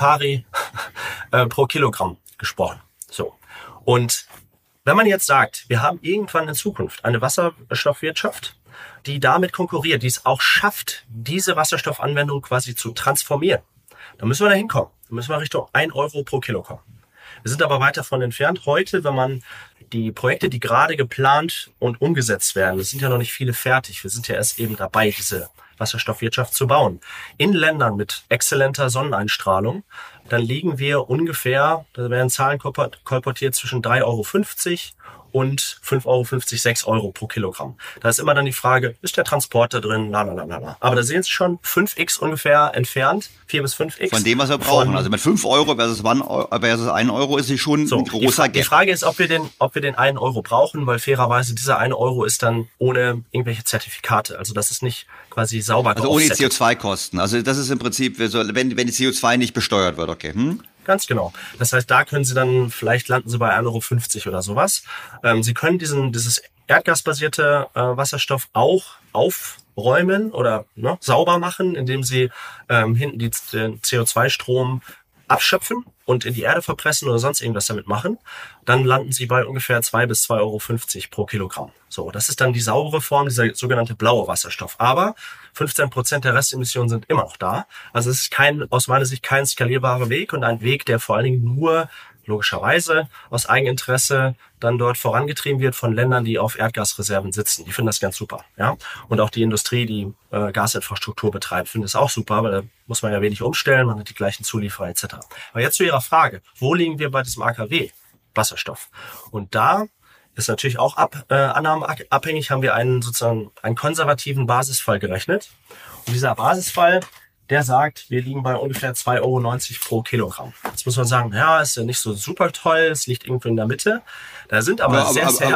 pro Kilogramm gesprochen. So. Und wenn man jetzt sagt, wir haben irgendwann in Zukunft eine Wasserstoffwirtschaft, die damit konkurriert, die es auch schafft, diese Wasserstoffanwendung quasi zu transformieren, dann müssen wir da hinkommen. Dann müssen wir Richtung 1 Euro pro Kilo kommen. Wir sind aber weit davon entfernt. Heute, wenn man die Projekte, die gerade geplant und umgesetzt werden, es sind ja noch nicht viele fertig. Wir sind ja erst eben dabei, diese Wasserstoffwirtschaft zu bauen. In Ländern mit exzellenter Sonneneinstrahlung, dann liegen wir ungefähr, da werden Zahlen kolportiert, zwischen 3,50 Euro und 5,50 Euro, 6 Euro pro Kilogramm. Da ist immer dann die Frage, ist der Transport da drin? Aber da sehen Sie schon 5x ungefähr entfernt, 4 bis 5x. Von dem, was wir brauchen. Also mit 5 Euro versus 1 Euro ist sie schon ein großer Gap. Die Frage ist, ob wir den 1 Euro brauchen, weil fairerweise dieser 1 Euro ist dann ohne irgendwelche Zertifikate. Also das ist nicht quasi sauber Also ohne CO2-Kosten. Also das ist im Prinzip, wenn die CO2 nicht besteuert wird, okay. Ganz genau. Das heißt, da können Sie dann, vielleicht landen Sie bei 1,50 Euro oder sowas. Sie können dieses erdgasbasierte Wasserstoff auch aufräumen oder sauber machen, indem Sie hinten den CO2-Strom abschöpfen und in die Erde verpressen oder sonst irgendwas damit machen. Dann landen Sie bei ungefähr 2 bis 2,50 Euro pro Kilogramm. So, das ist dann die saubere Form, dieser sogenannte blaue Wasserstoff. Aber 15% der Restemissionen sind immer noch da. Also es ist aus meiner Sicht kein skalierbarer Weg und ein Weg, der vor allen Dingen nur logischerweise aus Eigeninteresse dann dort vorangetrieben wird von Ländern, die auf Erdgasreserven sitzen. Die finden das ganz super. Ja? Und auch die Industrie, die Gasinfrastruktur betreibt, findet es auch super, weil da muss man ja wenig umstellen, man hat die gleichen Zulieferer etc. Aber jetzt zu Ihrer Frage, wo liegen wir bei diesem AKW Wasserstoff? Und da ist natürlich auch annahmenabhängig, haben wir einen konservativen Basisfall gerechnet. Und dieser Basisfall, der sagt, wir liegen bei ungefähr 2,90 Euro pro Kilogramm. Jetzt muss man sagen, ja, ist ja nicht so super toll, es liegt irgendwo in der Mitte. Da sind aber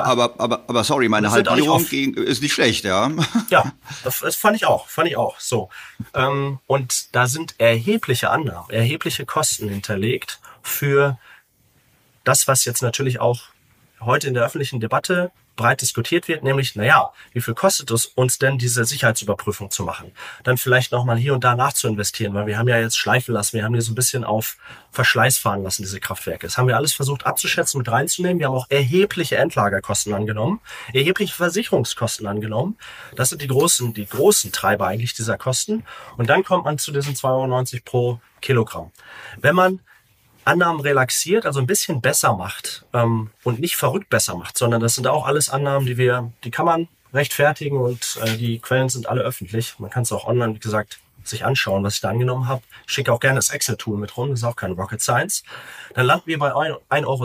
sorry, meine Halbierung ist nicht schlecht, ja. Ja, das fand ich auch. So. Und da sind erhebliche Annahmen, erhebliche Kosten hinterlegt für das, was jetzt natürlich auch heute in der öffentlichen Debatte breit diskutiert wird, nämlich, wie viel kostet es uns denn, diese Sicherheitsüberprüfung zu machen? Dann vielleicht nochmal hier und da nachzuinvestieren, weil wir haben ja jetzt schleifen lassen, wir haben die so ein bisschen auf Verschleiß fahren lassen, diese Kraftwerke. Das haben wir alles versucht abzuschätzen, mit reinzunehmen. Wir haben auch erhebliche Endlagerkosten angenommen, erhebliche Versicherungskosten angenommen. Das sind die großen Treiber eigentlich dieser Kosten. Und dann kommt man zu diesen 2,90 Euro pro Kilogramm. Wenn man Annahmen relaxiert, also ein bisschen besser macht und nicht verrückt besser macht, sondern das sind auch alles Annahmen, die kann man rechtfertigen und die Quellen sind alle öffentlich. Man kann es auch online, wie gesagt, sich anschauen, was ich da angenommen habe. Ich schicke auch gerne das Excel-Tool mit rum, das ist auch keine Rocket Science. Dann landen wir bei 1,60 Euro.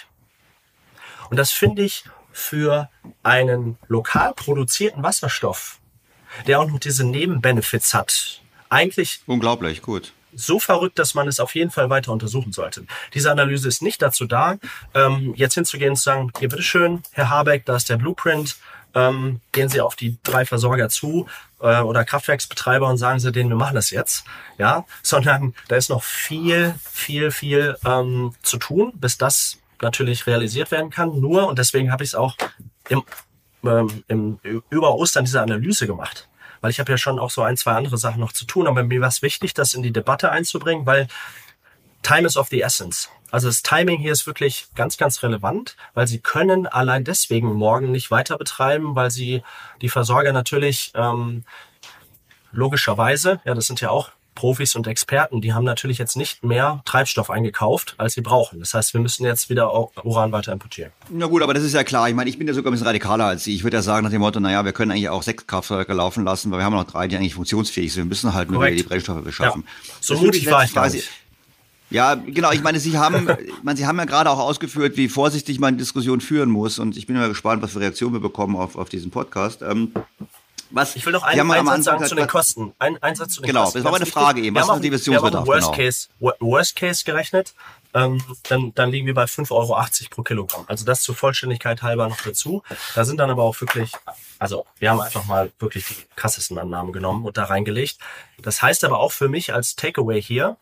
Und das finde ich für einen lokal produzierten Wasserstoff, der auch noch diese Nebenbenefits hat, eigentlich unglaublich gut. So verrückt, dass man es auf jeden Fall weiter untersuchen sollte. Diese Analyse ist nicht dazu da, jetzt hinzugehen und zu sagen, hier bitteschön, Herr Habeck, da ist der Blueprint, gehen Sie auf die 3 Versorger zu oder Kraftwerksbetreiber und sagen Sie denen, wir machen das jetzt. Ja, sondern da ist noch viel zu tun, bis das natürlich realisiert werden kann. Und deswegen habe ich es auch über Ostern diese Analyse gemacht. Weil ich habe ja schon auch so 1, 2 andere Sachen noch zu tun. Aber mir war es wichtig, das in die Debatte einzubringen, weil Time is of the essence. Also das Timing hier ist wirklich ganz, ganz relevant, weil Sie können allein deswegen morgen nicht weiter betreiben, weil Sie die Versorger natürlich logischerweise, ja, das sind ja auch Profis und Experten, die haben natürlich jetzt nicht mehr Treibstoff eingekauft, als sie brauchen. Das heißt, wir müssen jetzt wieder Uran weiter importieren. Na gut, aber das ist ja klar. Ich meine, ich bin ja sogar ein bisschen radikaler als Sie. Ich würde ja sagen nach dem Motto, wir können eigentlich auch 6 Kraftwerke laufen lassen, weil wir haben noch 3, die eigentlich funktionsfähig sind. Wir müssen halt nur wieder die Brennstoffe beschaffen. Ja. So mutig war ich gar nicht. Ja, genau. Ich meine, Sie haben ja gerade auch ausgeführt, wie vorsichtig man Diskussion führen muss. Und ich bin immer gespannt, was für Reaktionen wir bekommen auf diesen Podcast. Ich will noch einen Satz sagen zu den Kosten. Ein Satz zu den Kosten. Genau, das war meine Frage eben. Was ist die Versionsbedarf? Wir haben Worst Case gerechnet. Dann liegen wir bei 5,80 € pro Kilogramm. Also das zur Vollständigkeit halber noch dazu. Da sind dann aber auch wirklich, also wir haben einfach mal wirklich die krassesten Annahmen genommen und da reingelegt. Das heißt aber auch für mich als Takeaway hier,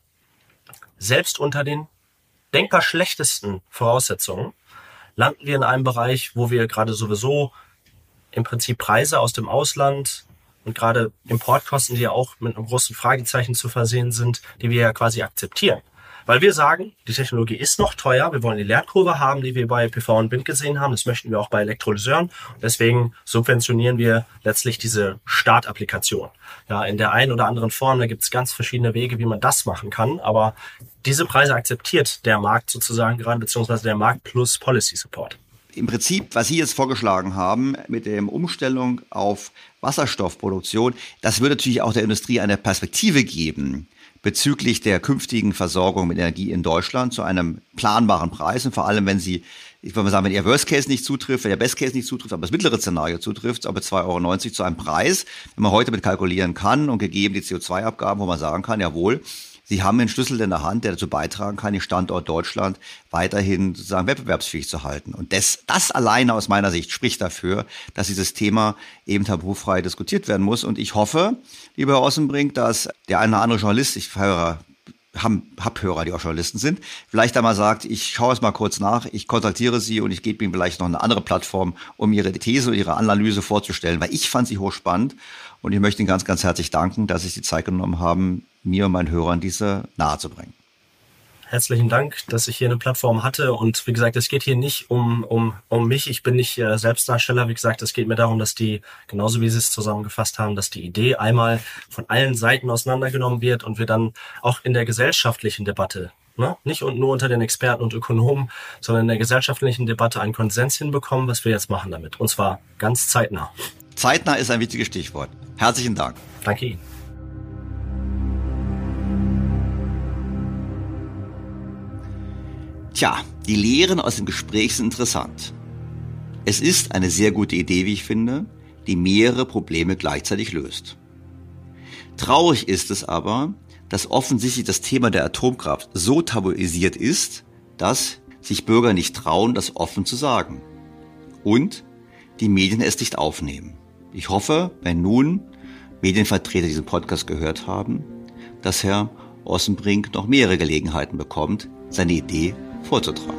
selbst unter den denkbar schlechtesten Voraussetzungen landen wir in einem Bereich, wo wir gerade sowieso im Prinzip Preise aus dem Ausland und gerade Importkosten, die ja auch mit einem großen Fragezeichen zu versehen sind, die wir ja quasi akzeptieren. Weil wir sagen, die Technologie ist noch teuer, wir wollen die Lernkurve haben, die wir bei PV und Wind gesehen haben, das möchten wir auch bei Elektrolyseuren und deswegen subventionieren wir letztlich diese Startapplikation. Ja, in der einen oder anderen Form, da gibt es ganz verschiedene Wege, wie man das machen kann, aber diese Preise akzeptiert der Markt sozusagen gerade, beziehungsweise der Markt plus Policy Support. Im Prinzip, was Sie jetzt vorgeschlagen haben mit der Umstellung auf Wasserstoffproduktion, das würde natürlich auch der Industrie eine Perspektive geben bezüglich der künftigen Versorgung mit Energie in Deutschland zu einem planbaren Preis. Und vor allem, wenn Sie, ich würde mal sagen, wenn Ihr Worst Case nicht zutrifft, wenn Ihr Best Case nicht zutrifft, aber das mittlere Szenario zutrifft, aber 2,90 € zu einem Preis, wenn man heute mit kalkulieren kann und gegeben die CO2-Abgaben, wo man sagen kann, jawohl, Sie haben einen Schlüssel in der Hand, der dazu beitragen kann, den Standort Deutschland weiterhin sozusagen wettbewerbsfähig zu halten. Und das alleine aus meiner Sicht spricht dafür, dass dieses Thema eben tabufrei diskutiert werden muss. Und ich hoffe, lieber Herr Ossenbrink, dass der eine oder andere Journalist, ich hab Hörer, die auch Journalisten sind, vielleicht einmal sagt, ich schaue es mal kurz nach, ich kontaktiere Sie und ich gebe Ihnen vielleicht noch eine andere Plattform, um Ihre These und Ihre Analyse vorzustellen, weil ich fand sie hochspannend und ich möchte Ihnen ganz, ganz herzlich danken, dass Sie sich die Zeit genommen haben, mir und meinen Hörern diese nahezubringen. Herzlichen Dank, dass ich hier eine Plattform hatte und wie gesagt, es geht hier nicht um mich, ich bin nicht Selbstdarsteller, wie gesagt, es geht mir darum, dass die, genauso wie Sie es zusammengefasst haben, dass die Idee einmal von allen Seiten auseinandergenommen wird und wir dann auch in der gesellschaftlichen Debatte, nicht nur unter den Experten und Ökonomen, sondern in der gesellschaftlichen Debatte einen Konsens hinbekommen, was wir jetzt machen damit und zwar ganz zeitnah. Zeitnah ist ein wichtiges Stichwort. Herzlichen Dank. Danke Ihnen. Tja, die Lehren aus dem Gespräch sind interessant. Es ist eine sehr gute Idee, wie ich finde, die mehrere Probleme gleichzeitig löst. Traurig ist es aber, dass offensichtlich das Thema der Atomkraft so tabuisiert ist, dass sich Bürger nicht trauen, das offen zu sagen. Und die Medien es nicht aufnehmen. Ich hoffe, wenn nun Medienvertreter diesen Podcast gehört haben, dass Herr Ossenbrink noch mehrere Gelegenheiten bekommt, seine Idee vorzutragen.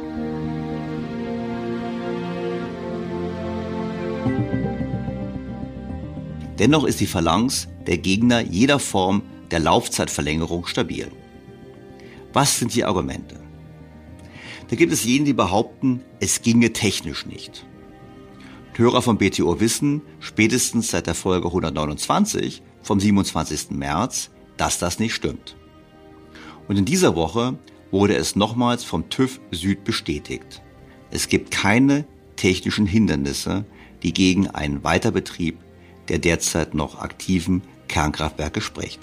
Dennoch ist die Phalanx der Gegner jeder Form der Laufzeitverlängerung stabil. Was sind die Argumente? Da gibt es jene, die behaupten, es ginge technisch nicht. Hörer von BTO wissen, spätestens seit der Folge 129 vom 27. März, dass das nicht stimmt. Und in dieser Woche wurde es nochmals vom TÜV Süd bestätigt. Es gibt keine technischen Hindernisse, die gegen einen Weiterbetrieb der derzeit noch aktiven Kernkraftwerke spricht.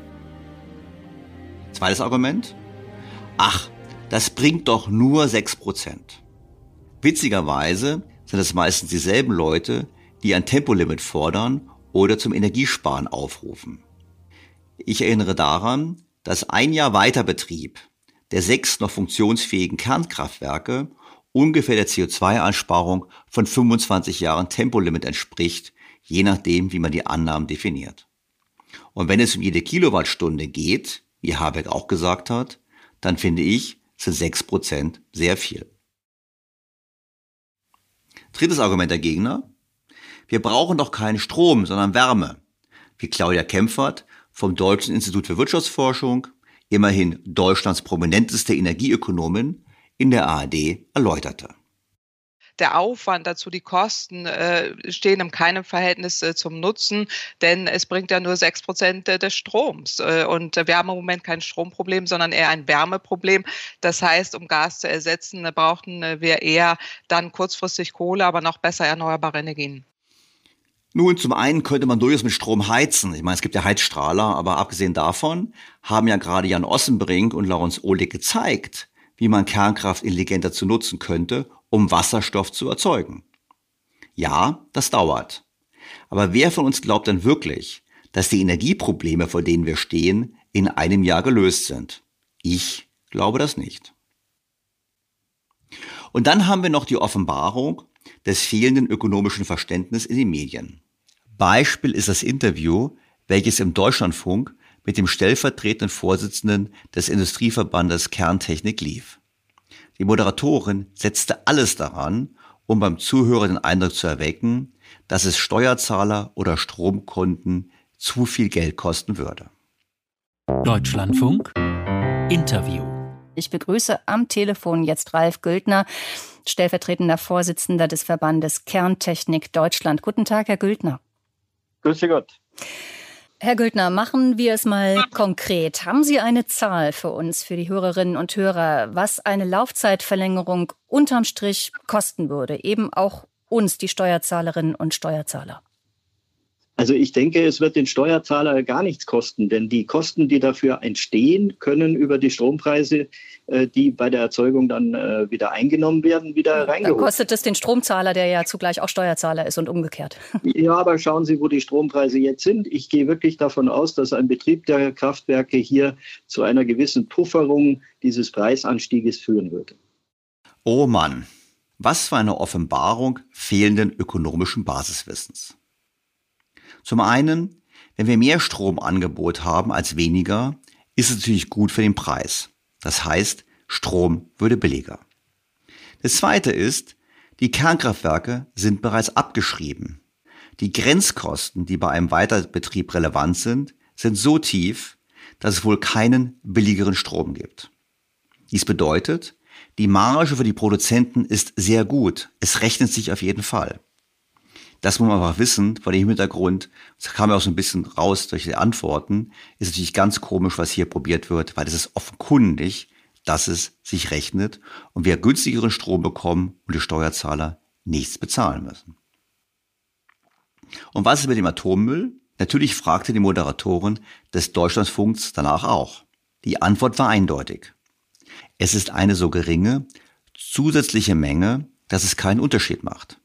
Zweites Argument. Ach, das bringt doch nur 6%. Witzigerweise sind es meistens dieselben Leute, die ein Tempolimit fordern oder zum Energiesparen aufrufen. Ich erinnere daran, dass ein Jahr Weiterbetrieb der 6 noch funktionsfähigen Kernkraftwerke ungefähr der CO2-Einsparung von 25 Jahren Tempolimit entspricht, je nachdem, wie man die Annahmen definiert. Und wenn es um jede Kilowattstunde geht, wie Habeck auch gesagt hat, dann finde ich, sind 6% sehr viel. Drittes Argument der Gegner. Wir brauchen doch keinen Strom, sondern Wärme, wie Claudia Kempfert vom Deutschen Institut für Wirtschaftsforschung, immerhin Deutschlands prominenteste Energieökonomin, in der ARD erläuterte. Der Aufwand dazu, die Kosten stehen in keinem Verhältnis zum Nutzen, denn es bringt ja nur 6% des Stroms. Und wir haben im Moment kein Stromproblem, sondern eher ein Wärmeproblem. Das heißt, um Gas zu ersetzen, brauchten wir eher dann kurzfristig Kohle, aber noch besser erneuerbare Energien. Nun, zum einen könnte man durchaus mit Strom heizen. Ich meine, es gibt ja Heizstrahler, aber abgesehen davon haben ja gerade Jan Ossenbrink und Laurens Ohlig gezeigt, wie man Kernkraft intelligenter zu nutzen könnte, um Wasserstoff zu erzeugen. Ja, das dauert. Aber wer von uns glaubt denn wirklich, dass die Energieprobleme, vor denen wir stehen, in einem Jahr gelöst sind? Ich glaube das nicht. Und dann haben wir noch die Offenbarung des fehlenden ökonomischen Verständnisses in den Medien. Beispiel ist das Interview, welches im Deutschlandfunk mit dem stellvertretenden Vorsitzenden des Industrieverbandes Kerntechnik lief. Die Moderatorin setzte alles daran, um beim Zuhörer den Eindruck zu erwecken, dass es Steuerzahler oder Stromkunden zu viel Geld kosten würde. Deutschlandfunk Interview. Ich begrüße am Telefon jetzt Ralf Güldner, stellvertretender Vorsitzender des Verbandes Kerntechnik Deutschland. Guten Tag, Herr Güldner. Grüße Gott. Herr Güldner, machen wir es mal konkret. Haben Sie eine Zahl für uns, für die Hörerinnen und Hörer, was eine Laufzeitverlängerung unterm Strich kosten würde? Eben auch uns, die Steuerzahlerinnen und Steuerzahler. Also ich denke, es wird den Steuerzahler gar nichts kosten, denn die Kosten, die dafür entstehen, können über die Strompreise, die bei der Erzeugung dann wieder eingenommen werden, wieder reingeholt. Dann kostet es den Stromzahler, der ja zugleich auch Steuerzahler ist und umgekehrt. Ja, aber schauen Sie, wo die Strompreise jetzt sind. Ich gehe wirklich davon aus, dass ein Betrieb der Kraftwerke hier zu einer gewissen Pufferung dieses Preisanstieges führen würde. Oh Mann, was für eine Offenbarung fehlenden ökonomischen Basiswissens. Zum einen, wenn wir mehr Stromangebot haben als weniger, ist es natürlich gut für den Preis. Das heißt, Strom würde billiger. Das zweite ist, die Kernkraftwerke sind bereits abgeschrieben. Die Grenzkosten, die bei einem Weiterbetrieb relevant sind so tief, dass es wohl keinen billigeren Strom gibt. Dies bedeutet, die Marge für die Produzenten ist sehr gut. Es rechnet sich auf jeden Fall. Das muss man einfach wissen, vor dem Hintergrund, das kam ja auch so ein bisschen raus durch die Antworten, ist natürlich ganz komisch, was hier probiert wird, weil es ist offenkundig, dass es sich rechnet und wir günstigeren Strom bekommen und die Steuerzahler nichts bezahlen müssen. Und was ist mit dem Atommüll? Natürlich fragte die Moderatorin des Deutschlandfunks danach auch. Die Antwort war eindeutig. Es ist eine so geringe zusätzliche Menge, dass es keinen Unterschied macht.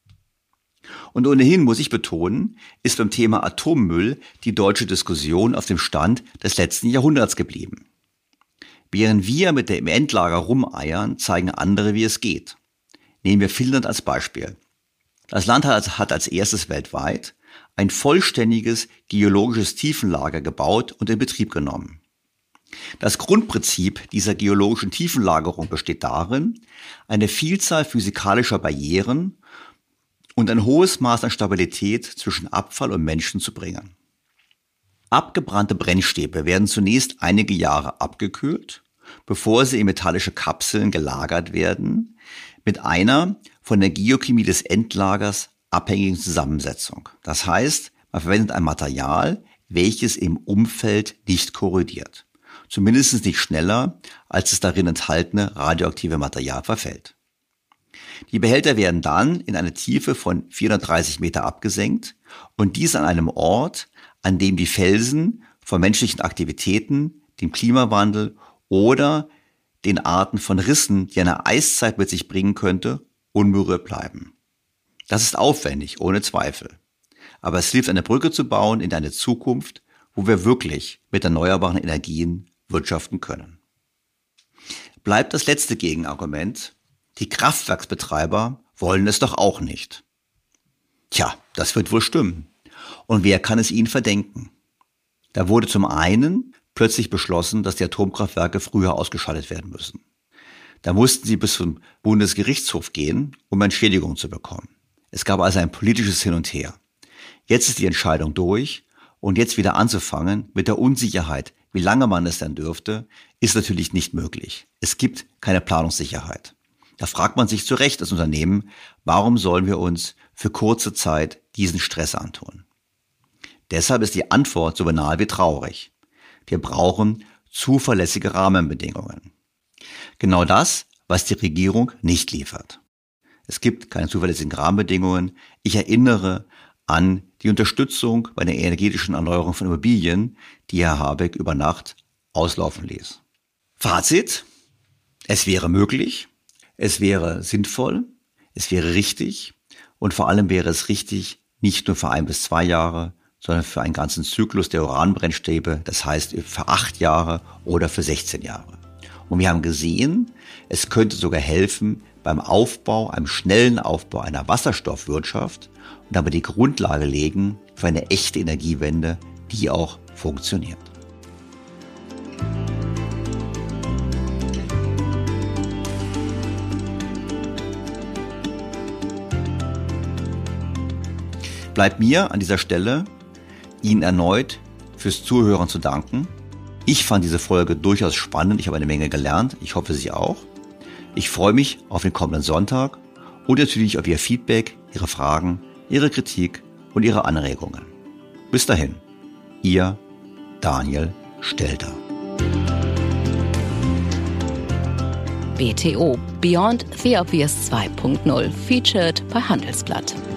Und ohnehin muss ich betonen, ist beim Thema Atommüll die deutsche Diskussion auf dem Stand des letzten Jahrhunderts geblieben. Während wir mit dem Endlager rumeiern, zeigen andere, wie es geht. Nehmen wir Finnland als Beispiel. Das Land hat als erstes weltweit ein vollständiges geologisches Tiefenlager gebaut und in Betrieb genommen. Das Grundprinzip dieser geologischen Tiefenlagerung besteht darin, eine Vielzahl physikalischer Barrieren und ein hohes Maß an Stabilität zwischen Abfall und Menschen zu bringen. Abgebrannte Brennstäbe werden zunächst einige Jahre abgekühlt, bevor sie in metallische Kapseln gelagert werden, mit einer von der Geochemie des Endlagers abhängigen Zusammensetzung. Das heißt, man verwendet ein Material, welches im Umfeld nicht korrodiert. Zumindest nicht schneller, als das darin enthaltene radioaktive Material verfällt. Die Behälter werden dann in eine Tiefe von 430 Meter abgesenkt und dies an einem Ort, an dem die Felsen von menschlichen Aktivitäten, dem Klimawandel oder den Arten von Rissen, die eine Eiszeit mit sich bringen könnte, unberührt bleiben. Das ist aufwendig, ohne Zweifel. Aber es hilft, eine Brücke zu bauen in eine Zukunft, wo wir wirklich mit erneuerbaren Energien wirtschaften können. Bleibt das letzte Gegenargument: Die Kraftwerksbetreiber wollen es doch auch nicht. Tja, das wird wohl stimmen. Und wer kann es ihnen verdenken? Da wurde zum einen plötzlich beschlossen, dass die Atomkraftwerke früher ausgeschaltet werden müssen. Da mussten sie bis zum Bundesgerichtshof gehen, um Entschädigung zu bekommen. Es gab also ein politisches Hin und Her. Jetzt ist die Entscheidung durch und jetzt wieder anzufangen mit der Unsicherheit, wie lange man es denn dürfte, ist natürlich nicht möglich. Es gibt keine Planungssicherheit. Da fragt man sich zu Recht als Unternehmen, warum sollen wir uns für kurze Zeit diesen Stress antun? Deshalb ist die Antwort so banal wie traurig. Wir brauchen zuverlässige Rahmenbedingungen. Genau das, was die Regierung nicht liefert. Es gibt keine zuverlässigen Rahmenbedingungen. Ich erinnere an die Unterstützung bei der energetischen Erneuerung von Immobilien, die Herr Habeck über Nacht auslaufen ließ. Fazit: Es wäre möglich, es wäre sinnvoll, es wäre richtig und vor allem wäre es richtig, Nicht nur für 1 bis 2 Jahre, sondern für einen ganzen Zyklus der Uranbrennstäbe, das heißt für 8 Jahre oder für 16 Jahre. Und wir haben gesehen, es könnte sogar helfen beim Aufbau, einem schnellen Aufbau einer Wasserstoffwirtschaft und damit die Grundlage legen für eine echte Energiewende, die auch funktioniert. Bleibt mir an dieser Stelle, Ihnen erneut fürs Zuhören zu danken. Ich fand diese Folge durchaus spannend, ich habe eine Menge gelernt, ich hoffe Sie auch. Ich freue mich auf den kommenden Sonntag und natürlich auf Ihr Feedback, Ihre Fragen, Ihre Kritik und Ihre Anregungen. Bis dahin, Ihr Daniel Stelter. BTO Beyond the Obvious 2.0 featured bei Handelsblatt.